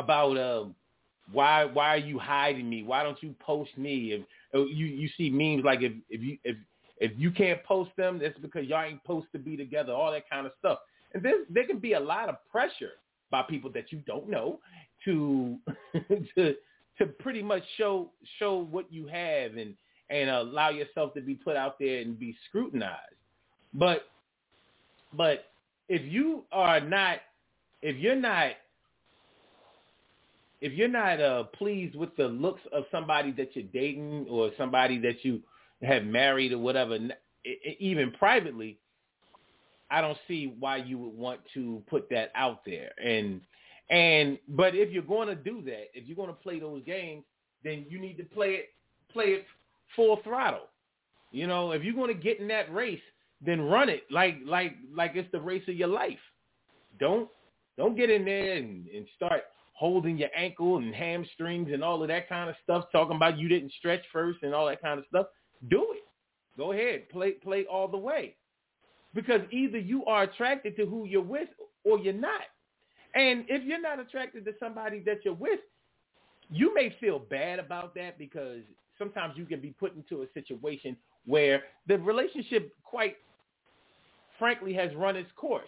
why are you hiding me? Why don't you post me? If you see memes like if you can't post them, that's because y'all ain't supposed to be together, all that kind of stuff. And there can be a lot of pressure by people that you don't know to to pretty much show what you have and allow yourself to be put out there and be scrutinized. But if you're not pleased with the looks of somebody that you're dating or somebody that you have married or whatever, even privately, I don't see why you would want to put that out there. But if you're going to do that, if you're going to play those games, then you need to play it full throttle. You know, if you're going to get in that race, then run it like it's the race of your life. Don't get in there and start holding your ankle and hamstrings and all of that kind of stuff, talking about you didn't stretch first and all that kind of stuff. Do it. Go ahead. Play all the way. Because either you are attracted to who you're with or you're not. And if you're not attracted to somebody that you're with, you may feel bad about that because sometimes you can be put into a situation where the relationship, quite frankly, has run its course.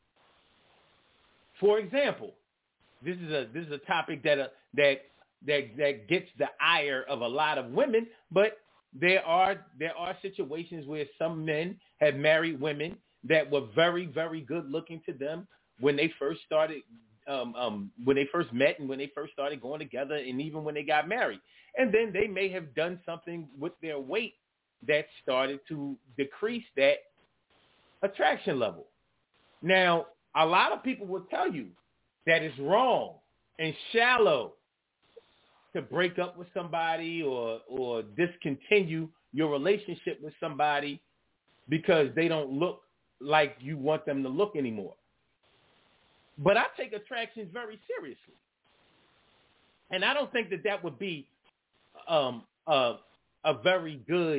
For example, this is a topic that gets the ire of a lot of women, but there are situations where some men have married women that were very, very good looking to them when they first started, when they first met and when they first started going together, and even when they got married. And then they may have done something with their weight that started to decrease that attraction level. Now, a lot of people will tell you that it's wrong and shallow to break up with somebody or discontinue your relationship with somebody because they don't look like you want them to look anymore. But I take attractions very seriously. And I don't think that would be a very good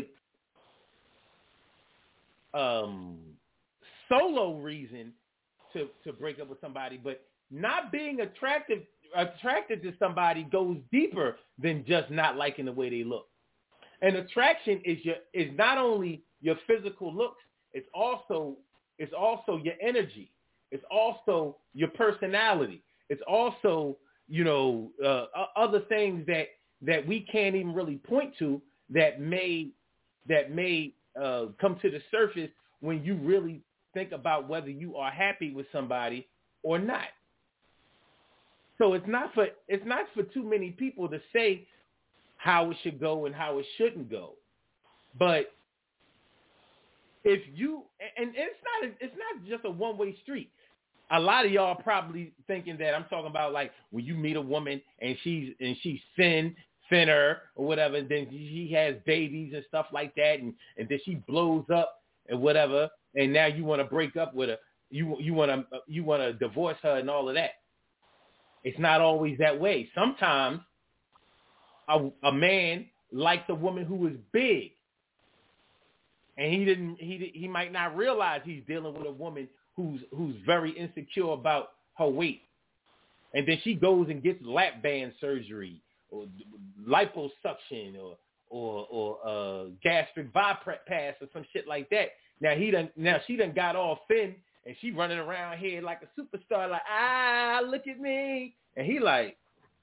solo reason to break up with somebody, but not being attracted to somebody goes deeper than just not liking the way they look. And attraction is not only your physical looks, it's also your energy. It's also your personality. It's also, other things that we can't even really point to that may come to the surface when you really think about whether you are happy with somebody or not. So it's not for too many people to say how it should go and how it shouldn't go. But if you, and it's not just a one-way street. A lot of y'all probably thinking that I'm talking about like when you meet a woman and she's thinner or whatever, and then she has babies and stuff like that, and then she blows up and whatever, and now you want to break up with her, you want to divorce her and all of that. It's not always that way. Sometimes a man likes a woman who is big, and he might not realize he's dealing with a woman who's very insecure about her weight, and then she goes and gets lap band surgery or liposuction or gastric bypass or some shit like that. Now she done got all thin and she running around here like a superstar, like look at me, and he like,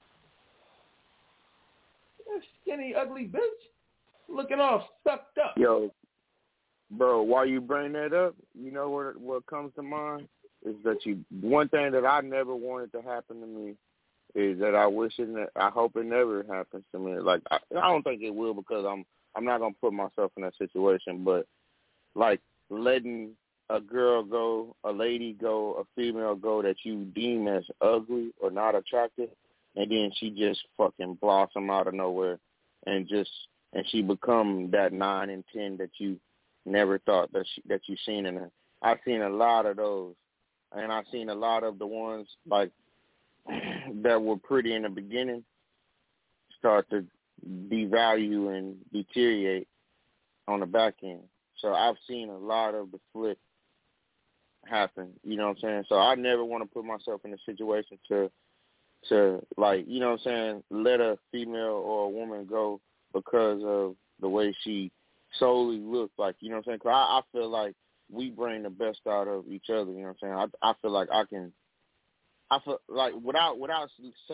skinny ugly bitch, looking all sucked up. Yo, bro, while you bring that up, you know what comes to mind is that one thing that I never wanted to happen to me is that I hope it never happens to me. Like I don't think it will, because I'm not gonna put myself in that situation. But like letting a girl go, a lady go, a female go that you deem as ugly or not attractive, and then she just fucking blossom out of nowhere, and she become that 9 and 10 that you never thought that you seen in her. I've seen a lot of those, and I've seen a lot of the ones like that were pretty in the beginning start to devalue and deteriorate on the back end. So I've seen a lot of the flip happen, you know what I'm saying? So I never want to put myself in a situation to like, you know what I'm saying, let a female or a woman go because of the way she solely looks like, you know what I'm saying? Cause I feel like we bring the best out of each other, you know what I'm saying? I feel like I feel like without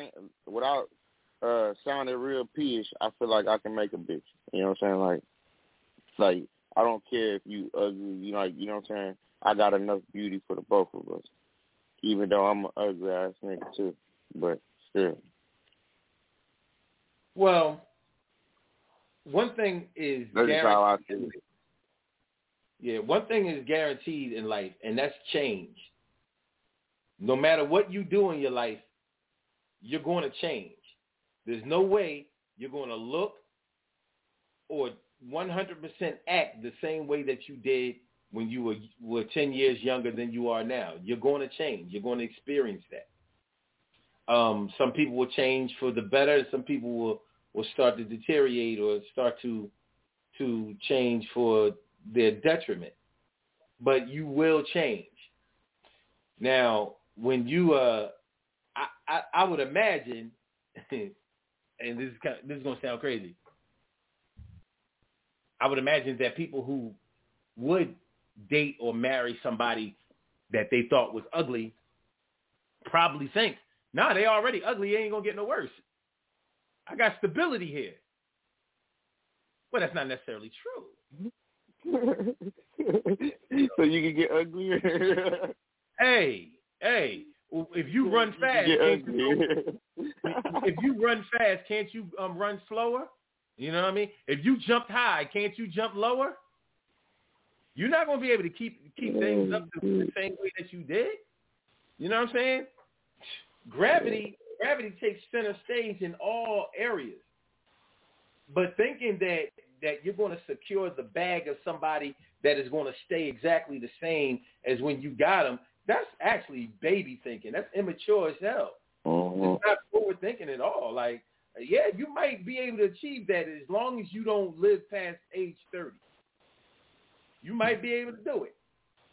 sounding real peevish, I feel like I can make a bitch, you know what I'm saying? Like I don't care if you ugly, you know what I'm saying? I got enough beauty for the both of us, even though I'm an ugly ass nigga too, but still. Well, one thing is guaranteed. How I feel. Yeah, one thing is guaranteed in life, and that's change. No matter what you do in your life, you're going to change. There's no way you're going to look or 100% act the same way that you did when you were 10 years younger than you are now. You're going to change. You're going to experience that. Some people will change for the better. Some people will start to deteriorate or start to change for their detriment. But you will change. Now, when you, I would imagine, and this is going to sound crazy, I would imagine that people who would date or marry somebody that they thought was ugly probably think, nah, they already ugly. It ain't going to get no worse. I got stability here. Well, that's not necessarily true. So you can get uglier? Hey, if you run fast, if you run fast, can't you run slower? You know what I mean? If you jumped high, can't you jump lower? You're not going to be able to keep things up the same way that you did. You know what I'm saying? Gravity takes center stage in all areas. But thinking that you're going to secure the bag of somebody that is going to stay exactly the same as when you got them, that's actually baby thinking. That's immature as hell. It's not forward thinking at all. Like, yeah, you might be able to achieve that as long as you don't live past age 30. You might be able to do it.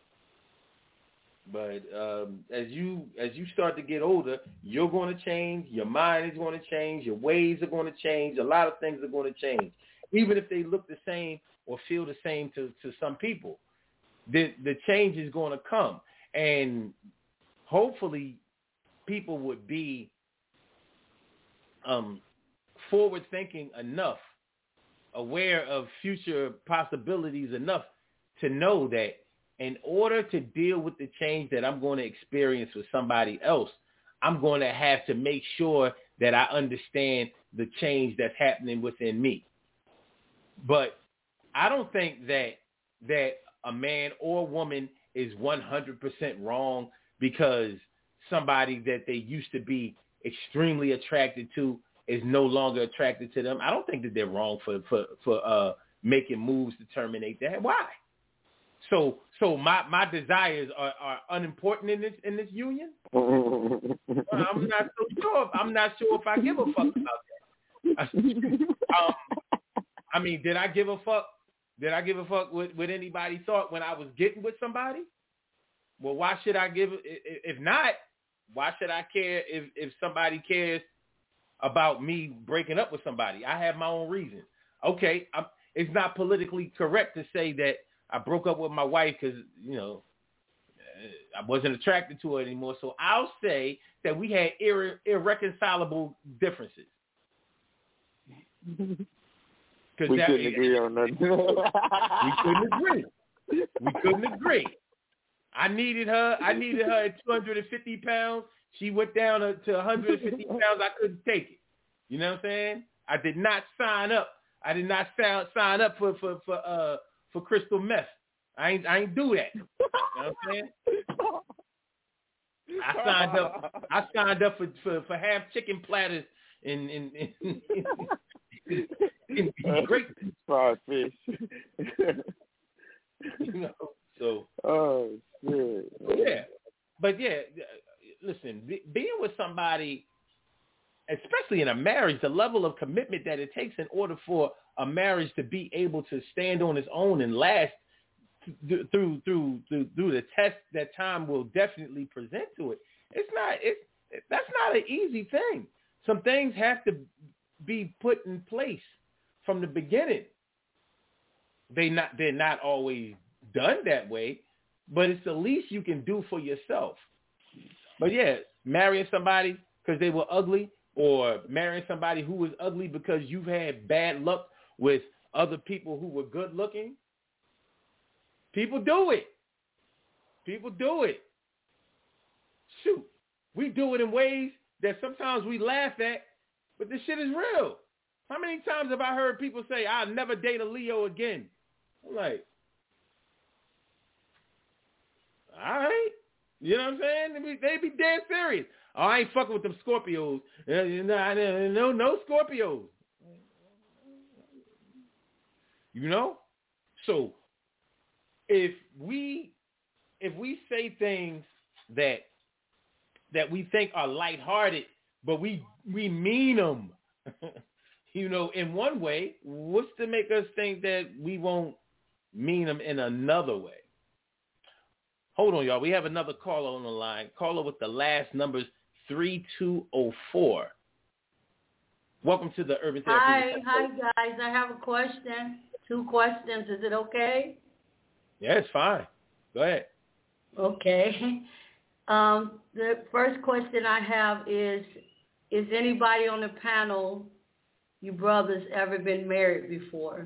But as you start to get older, you're going to change. Your mind is going to change. Your ways are going to change. A lot of things are going to change, even if they look the same or feel the same to some people. The change is going to come, and hopefully, people would be forward thinking enough, aware of future possibilities enough to know that in order to deal with the change that I'm going to experience with somebody else, I'm going to have to make sure that I understand the change that's happening within me. But I don't think that a man or woman is 100% wrong because somebody that they used to be extremely attracted to is no longer attracted to them. I don't think that they're wrong for making moves to terminate that. Why? So my desires are unimportant in this union? Well, I'm not so sure. I'm not sure if I give a fuck about that. I mean, did I give a fuck? Did I give a fuck what anybody thought when I was getting with somebody? Well, why should I give? If not, why should I care if somebody cares about me breaking up with somebody? I have my own reasons. Okay, it's not politically correct to say that I broke up with my wife because, I wasn't attracted to her anymore. So I'll say that we had irreconcilable differences. We couldn't agree on nothing. We couldn't agree. I needed her at 250 pounds. She went down to 150 pounds. I couldn't take it. You know what I'm saying? I did not sign up. I did not sign up for crystal meth. I ain't do that. You know what I'm saying? I signed up for half chicken platters and great fried fish. So. Oh shit. Yeah, but listen, being with somebody, especially in a marriage, the level of commitment that it takes in order for a marriage to be able to stand on its own and last through the test that time will definitely present to it. That's not an easy thing. Some things have to be put in place from the beginning. They're not always done that way, but it's the least you can do for yourself. But marrying somebody because they were ugly, or marrying somebody who was ugly because you've had bad luck with other people who were good looking. People do it. Shoot. We do it in ways that sometimes we laugh at, but this shit is real. How many times have I heard people say, I'll never date a Leo again? I'm like, all right. You know what I'm saying? They be dead serious. Oh, I ain't fucking with them Scorpios. No Scorpios. So if we say things that we think are lighthearted, but we mean them, in one way, what's to make us think that we won't mean them in another way? Hold on, y'all. We have another caller on the line. Caller with the last numbers 3204. Welcome to the Urban Therapy. Hi, guys. I have a question. 2 questions. Is it okay? Yeah, it's fine. Go ahead. Okay. The first question I have is anybody on the panel, you brothers, ever been married before?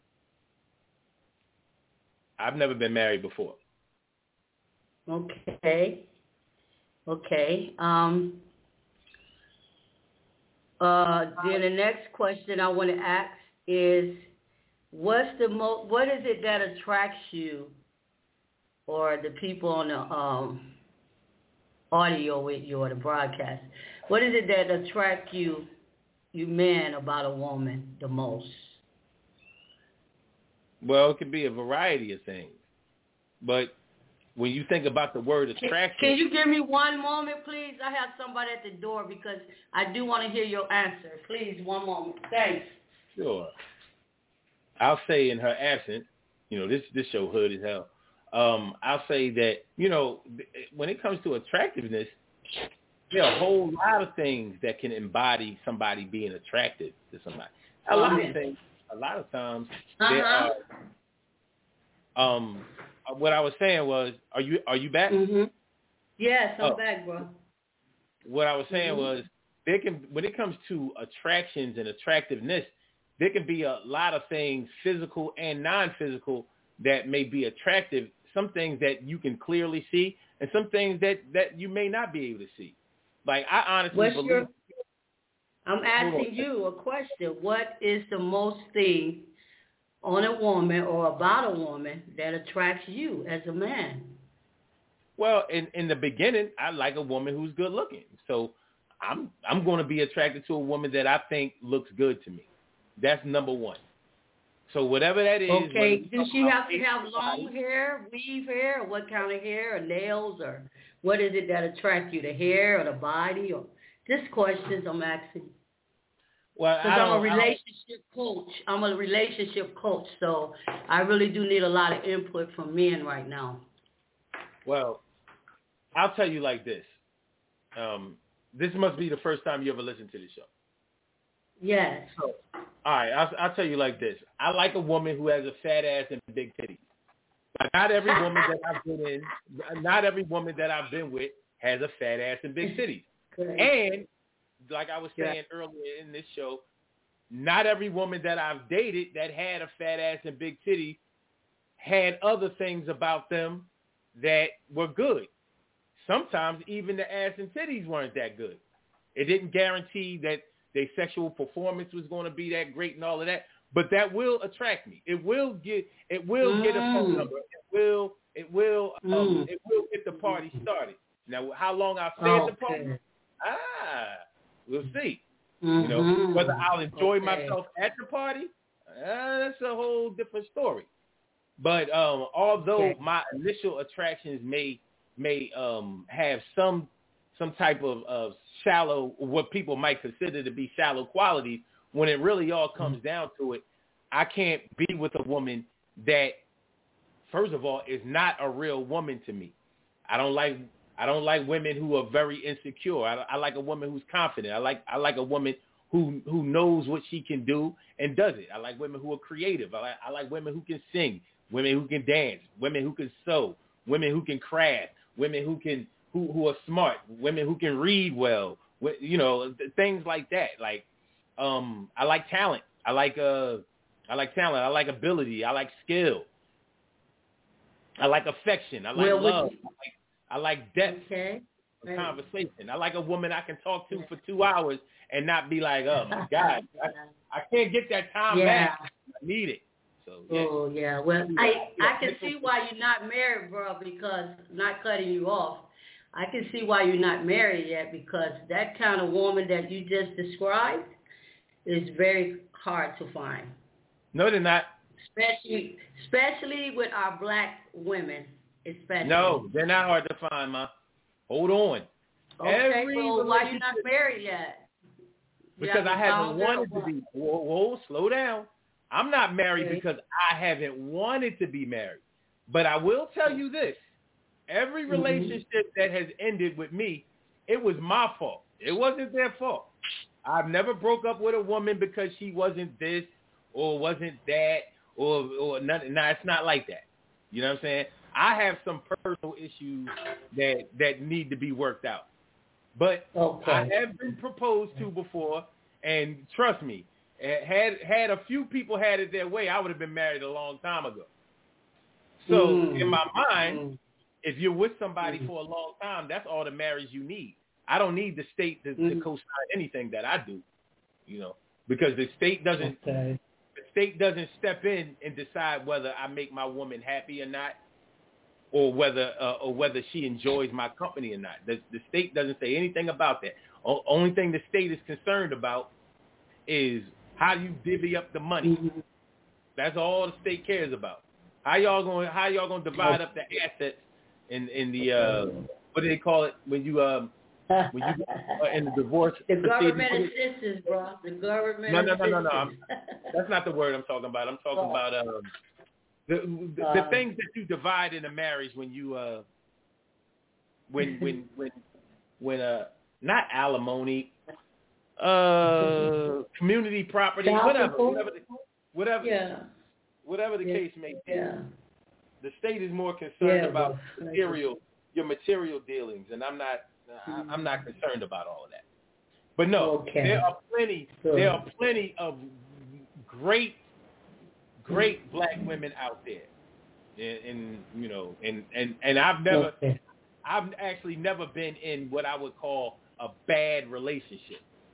I've never been married before. Okay. Then the next question I want to ask is, what is it that attracts you, or the people on the audio with you or the broadcast? What is it that attracts you men, about a woman the most? Well, it could be a variety of things, but when you think about the word attraction... Can you give me one moment, please? I have somebody at the door because I do want to hear your answer. Please, one moment. Thanks. Sure. I'll say in her absence, this show hood as hell. I'll say that, when it comes to attractiveness, there are a whole lot of things that can embody somebody being attracted to somebody. A lot of things. A lot of times there are... what I was saying was, are you back? Mm-hmm. Yes, I'm back, bro. What I was saying was, when it comes to attractions and attractiveness, there can be a lot of things, physical and non-physical, that may be attractive. Some things that you can clearly see, and some things that you may not be able to see. Like, I honestly believe. I'm asking you a question. What is the most thing on a woman or about a woman that attracts you as a man? Well, in the beginning, I like a woman who's good looking. So I'm going to be attracted to a woman that I think looks good to me. That's number one. So whatever that is. Okay. Does she have to have long hair, weave hair, or what kind of hair, or nails, or what is it that attracts you? The hair or the body? Or just questions I'm asking. Well, because I'm a relationship coach. I'm a relationship coach, so I really do need a lot of input from men right now. Well, I'll tell you like this. This must be the first time you ever listened to the show. Yes. So, all right, I'll tell you like this. I like a woman who has a fat ass and big titties. Not every woman that I've been in, not every woman that I've been with has a fat ass and big titties. And like I was saying earlier in this show, not every woman that I've dated that had a fat ass and big titty had other things about them that were good. Sometimes even the ass and titties weren't that good. It didn't guarantee that their sexual performance was going to be that great and all of that, but that will attract me. It will get a phone number. It will get the party started. Now, how long I'll stay at the party? We'll see. You know, whether I'll enjoy myself at the party, that's a whole different story. But although my initial attractions may have some type of shallow, what people might consider to be shallow qualities, when it really all comes down to it, I can't be with a woman that, first of all, is not a real woman to me. I don't like women who are very insecure. I like a woman who's confident. I like a woman who knows what she can do and does it. I like women who are creative. I like women who can sing, women who can dance, women who can sew, women who can craft, women who are smart, women who can read well, things like that. Like I like talent. I like talent. I like ability. I like skill. I like affection. I like love. I like depth of conversation. I like a woman I can talk to for 2 hours and not be like, oh, my God, I can't get that time back. I need it. So, yeah. Oh, yeah. Well, I can see why you're not married, bro, because, not cutting you off, I can see why you're not married yet, because that kind of woman that you just described is very hard to find. No, they're not. Especially with our black women. Especially. No, they're not hard to find, Ma. Hold on. Okay, well, why you not married yet? Because I haven't wanted to be. Whoa, slow down. I'm not married because I haven't wanted to be married. But I will tell you this. Every relationship that has ended with me, it was my fault. It wasn't their fault. I've never broke up with a woman because she wasn't this or wasn't that or nothing. No, it's not like that. You know what I'm saying? I have some personal issues that need to be worked out. But I have been proposed to before, and trust me, had a few people had it their way, I would have been married a long time ago. So in my mind, if you're with somebody for a long time, that's all the marriage you need. I don't need the state to co-sign anything that I do, because the state doesn't step in and decide whether I make my woman happy or not, or whether she enjoys my company or not. The state doesn't say anything about that. Only thing the state is concerned about is how you divvy up the money. That's all the state cares about. How y'all gonna divide up the assets in the what do they call it when you in the divorce? The government assistance, bro. The government. No. That's not the word I'm talking about. I'm talking about the things that you divide in a marriage when you when not alimony, community property, whatever the case may be. Yeah. The state is more concerned about your material dealings, and I'm not concerned about all of that. But no, there are plenty of great black women out there, and I've actually never been in what I would call a bad relationship.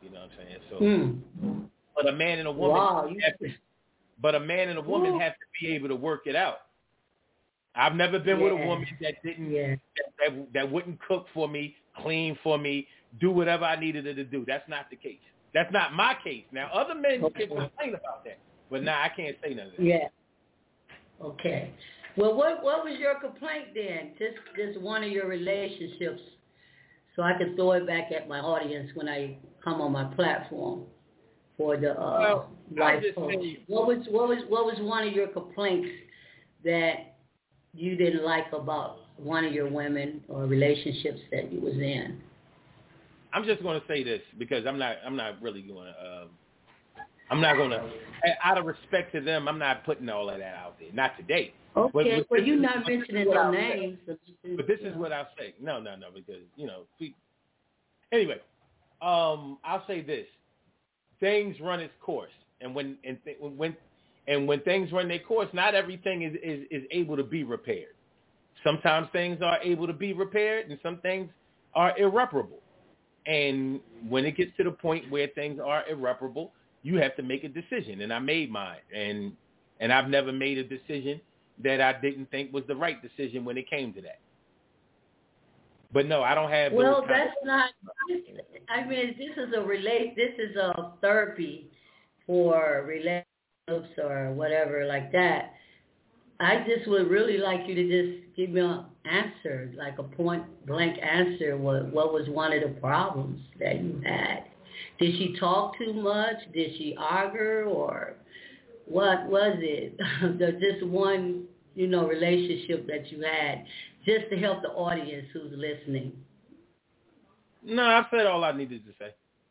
You know what I'm saying? So, but a man and a woman, but a man and a woman have to be able to work it out. I've never been with a woman that didn't that wouldn't cook for me, clean for me, do whatever I needed her to do. That's not the case. That's not my case. Now, other men can complain about that, but now I can't say none of that. Yeah. Okay. Well, what was your complaint then? Just one of your relationships, so I can throw it back at my audience when I come on my platform for the life coach. What was one of your complaints that you didn't like about one of your women or relationships that you was in? I'm just going to say this because I'm not really going to. I'm not going to, out of respect to them, I'm not putting all of that out there. Not today. Okay, but you're not mentioning no names. But this is what I'll say. No, because, anyway, I'll say this. Things run its course. And when things run their course, not everything is able to be repaired. Sometimes things are able to be repaired and some things are irreparable. And when it gets to the point where things are irreparable, you have to make a decision, and I made mine, and I've never made a decision that I didn't think was the right decision when it came to that. But no, I don't have. Well, that's not. I mean, this is a therapy for relationships or whatever like that. I just would really like you to just give me an answer, like a point blank answer. What was one of the problems that you had? Did she talk too much? Did she argue, or what was it? Just one, relationship that you had, just to help the audience who's listening. No, I've said all I needed to say.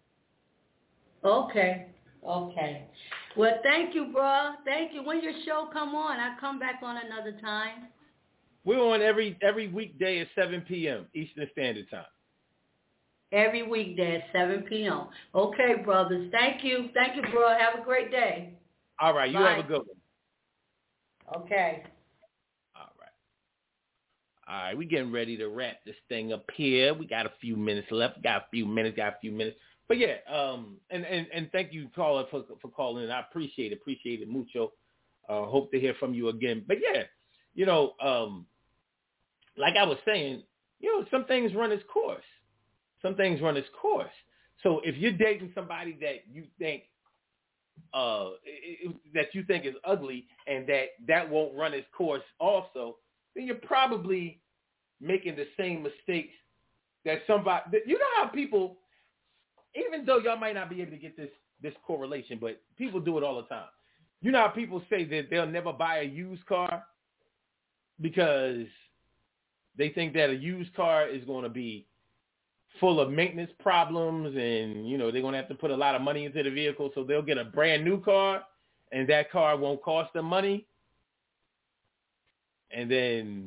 Okay. Well, thank you, bro. Thank you. When your show come on, I'll come back on another time. We're on every weekday at 7 p.m. Eastern Standard Time. Every weekday at 7 p.m. Okay, brothers. Thank you. Thank you, bro. Have a great day. All right. You have a good one. Okay. All right. We getting ready to wrap this thing up here. We got a few minutes left. Got a few minutes. But yeah, and thank you, caller, for calling in. I appreciate it mucho. Hope to hear from you again. But yeah, like I was saying, some things run its course. So if you're dating somebody that you think is ugly and that won't run its course also, then you're probably making the same mistakes that somebody. You know how people, even though y'all might not be able to get this correlation, but people do it all the time. You know how people say that they'll never buy a used car because they think that a used car is going to be full of maintenance problems and, they're going to have to put a lot of money into the vehicle, so they'll get a brand new car and that car won't cost them money. And then,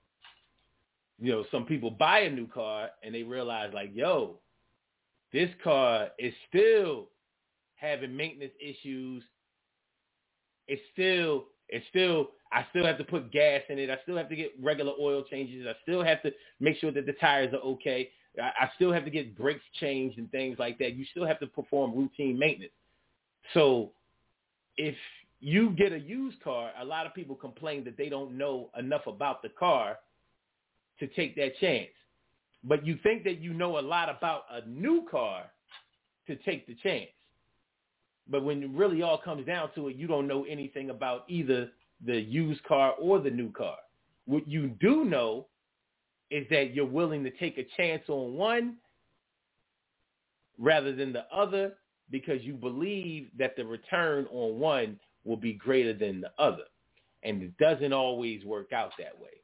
some people buy a new car and they realize this car is still having maintenance issues. I still have to put gas in it. I still have to get regular oil changes. I still have to make sure that the tires are okay. I still have to get brakes changed and things like that. You still have to perform routine maintenance. So if you get a used car, a lot of people complain that they don't know enough about the car to take that chance. But you think that you know a lot about a new car to take the chance. But when it really all comes down to it, you don't know anything about either the used car or the new car. What you do know is that you're willing to take a chance on one rather than the other because you believe that the return on one will be greater than the other. And it doesn't always work out that way.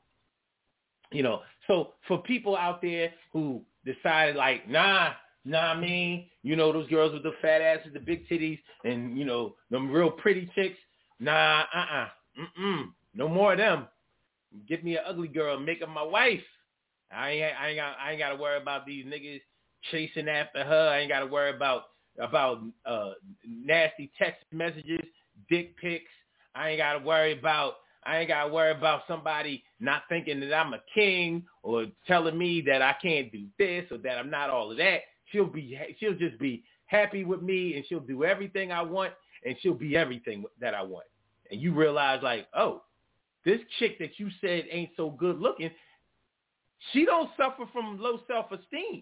So for people out there who decided those girls with the fat asses, the big titties, and, them real pretty chicks, no more of them. Get me an ugly girl and make her my wife. I ain't got to worry about these niggas chasing after her. I ain't got to worry about nasty text messages, dick pics. I ain't got to worry about somebody not thinking that I'm a king or telling me that I can't do this or that I'm not all of that. She'll just be happy with me, and she'll do everything I want, and she'll be everything that I want. And you realize, like, oh, this chick that you said ain't so good looking, she don't suffer from low self-esteem.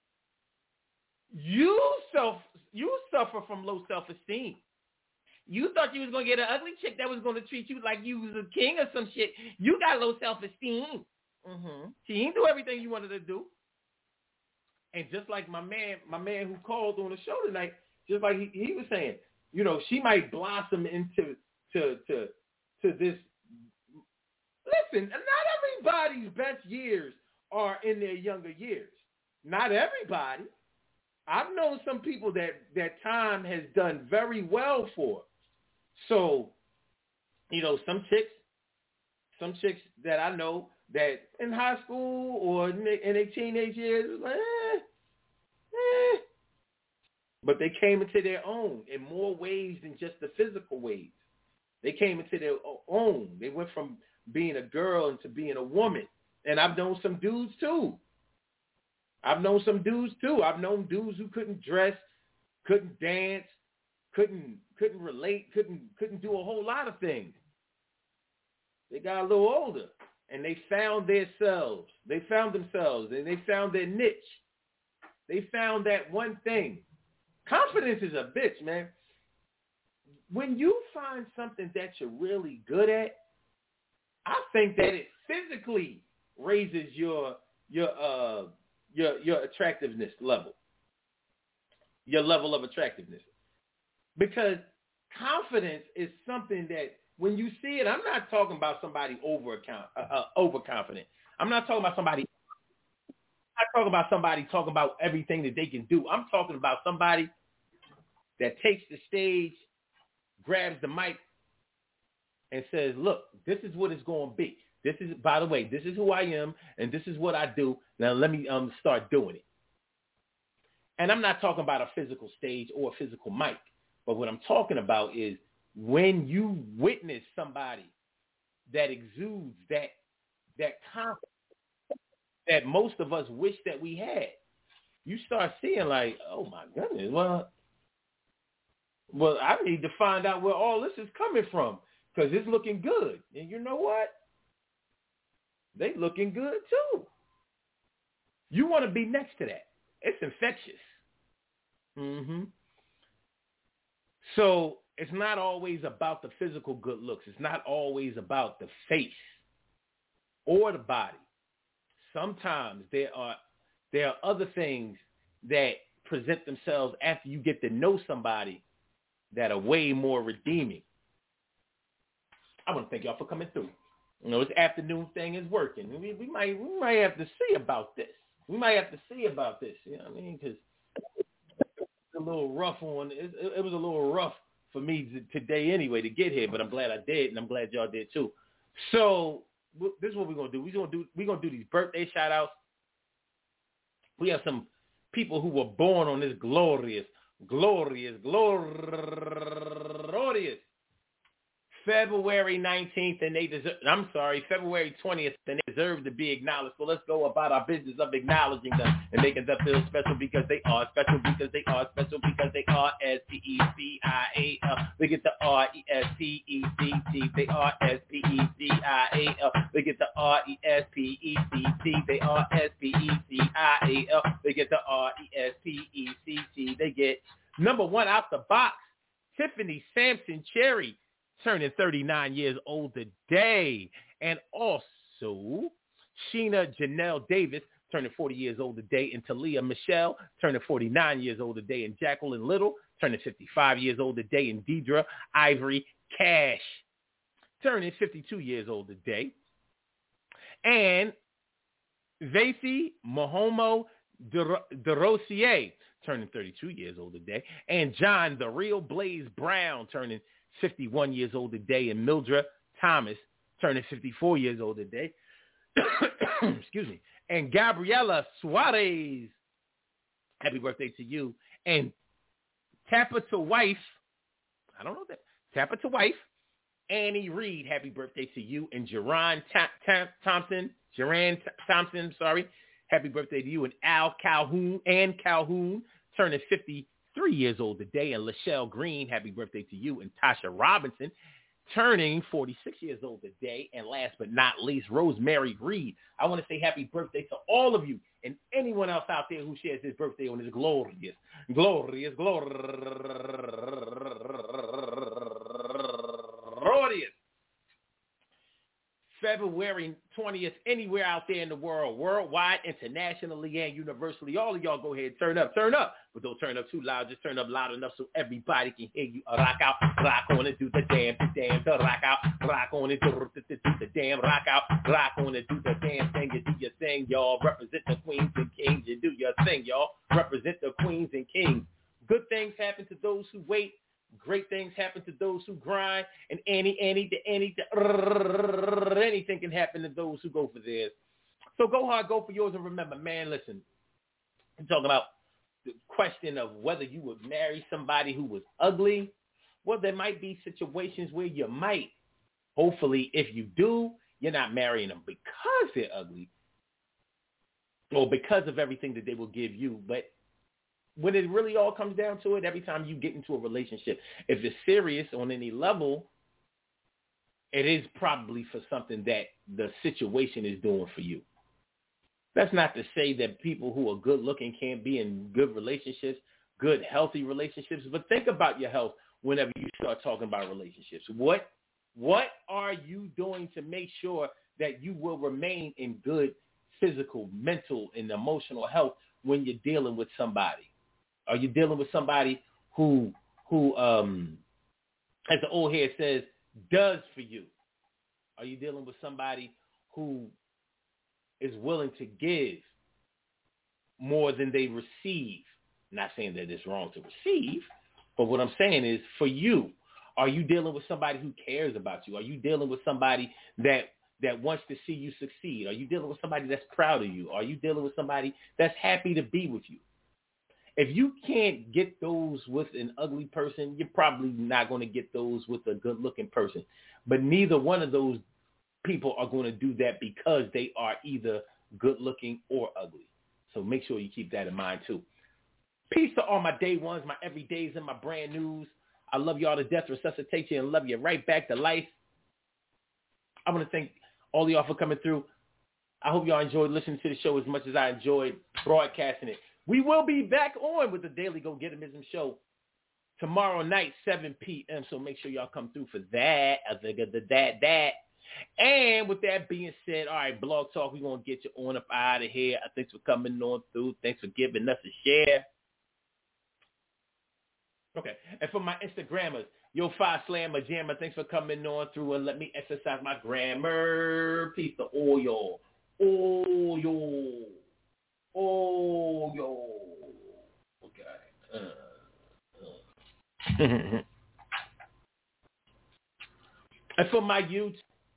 You suffer from low self-esteem. You thought you was going to get an ugly chick that was going to treat you like you was a king or some shit. You got low self-esteem. She didn't do everything you wanted to do. And just like my man who called on the show tonight, just like he was saying, you know, she might blossom into to this. Listen, not everybody's best years are in their younger years. Not everybody. I've known some people that time has done very well for. So, you know, some chicks that I know that in high school or in their teenage years, but they came into their own in more ways than just the physical ways. They came into their own. They went from being a girl into being a woman. And I've known some dudes too. I've known dudes who couldn't dress, couldn't dance, couldn't relate, couldn't do a whole lot of things. They got a little older and they found themselves. They found themselves and they found their niche. They found that one thing. Confidence is a bitch, man. When you find something that you're really good at, I think that it physically raises your attractiveness level, your level of attractiveness. Because confidence is something that when you see it, I'm not talking about somebody overconfident. I'm not talking about somebody talking about everything that they can do. I'm talking about somebody that takes the stage, grabs the mic, and says, look, this is what it's going to be. This is, by the way, this is who I am, and this is what I do. Now let me start doing it. And I'm not talking about a physical stage or a physical mic, but what I'm talking about is when you witness somebody that exudes that confidence that most of us wish that we had, you start seeing like, oh my goodness, well, I need to find out where all this is coming from because it's looking good. And you know what? They looking good too. You want to be next to that. It's infectious. So it's not always about the physical good looks. It's not always about the face or the body. Sometimes there are other things that present themselves after you get to know somebody that are way more redeeming. I want to thank y'all for coming through. You know, this afternoon thing is working. We might have to see about this. You know what I mean? Because it's a little rough it was a little rough for me today anyway to get here, but I'm glad I did, and I'm glad y'all did too. So this is what we're going to do. We're going to do these birthday shout-outs. We have some people who were born on this glorious February 19th, and February 20th, and they deserve to be acknowledged. So let's go about our business of acknowledging them and making them feel special because they are special, because they are special, because they are S-P-E-C-I-A-L. They get the R-E-S-P-E-C-T. They are S-P-E-C-I-A-l. They get the R-E-S-P-E-C-T. They are S-P-E-C-I-A-l. They get the R-E-S-P-E-C-T. They get number one out the box, Tiffany Sampson Cherry, turning 39 years old today. And also, Sheena Janelle Davis, turning 40 years old today. And Talia Michelle, turning 49 years old today. And Jacqueline Little, turning 55 years old today. And Deidre Ivory Cash, turning 52 years old today. And Vasey Mahomo DeRosier, turning 32 years old today. And John the Real Blaze Brown, turning 51 years old today, and Mildred Thomas, turning 54 years old today. Excuse me. And Gabriela Suarez, happy birthday to you. And Tapper to wife, I don't know that. Tapper to wife, Annie Reed, happy birthday to you. And Jaran Thompson, happy birthday to you. And Calhoun, turning 3 years old today. And Lachelle Green, happy birthday to you. And Tasha Robinson, turning 46 years old today. And last but not least, Rosemary Reed. I want to say happy birthday to all of you and anyone else out there who shares his birthday on this glorious February 20th, anywhere out there in the world, worldwide, internationally, and universally. All of y'all go ahead, turn up. But don't turn up too loud. Just turn up loud enough so everybody can hear you. Rock out, rock on and do the damn, to rock out, rock on and do the damn, rock out, rock on and do the damn thing. You do your thing, y'all. Represent the queens and kings. You do your thing, y'all. Represent the queens and kings. Good things happen to those who wait. Great things happen to those who grind, and anything can happen to those who go for theirs. So go hard, go for yours, and remember, man, listen, I'm talking about the question of whether you would marry somebody who was ugly. Well, there might be situations where you might. Hopefully, if you do, you're not marrying them because they're ugly or because of everything that they will give you, but when it really all comes down to it, every time you get into a relationship, if it's serious on any level, it is probably for something that the situation is doing for you. That's not to say that people who are good looking can't be in good relationships, good, healthy relationships, but think about your health whenever you start talking about relationships. What are you doing to make sure that you will remain in good physical, mental, and emotional health when you're dealing with somebody? Are you dealing with somebody who as the old head says, does for you? Are you dealing with somebody who is willing to give more than they receive? Not saying that it's wrong to receive, but what I'm saying is for you, are you dealing with somebody who cares about you? Are you dealing with somebody that wants to see you succeed? Are you dealing with somebody that's proud of you? Are you dealing with somebody that's happy to be with you? If you can't get those with an ugly person, you're probably not going to get those with a good-looking person. But neither one of those people are going to do that because they are either good-looking or ugly. So make sure you keep that in mind, too. Peace to all my day ones, my everydays, and my brand news. I love y'all to death, resuscitate you, and love you right back to life. I want to thank all of y'all for coming through. I hope y'all enjoyed listening to the show as much as I enjoyed broadcasting it. We will be back on with the Daily Go Getimism show tomorrow night, 7 p.m. So make sure y'all come through for that. And with that being said, all right, Blog Talk, we're going to get you on up out of here. Thanks for coming on through. Thanks for giving us a share. Okay. And for my Instagrammers, Yo Fi Slammer Jammer, thanks for coming on through and let me exercise my grammar. Peace to all y'all. Okay. And for my youth,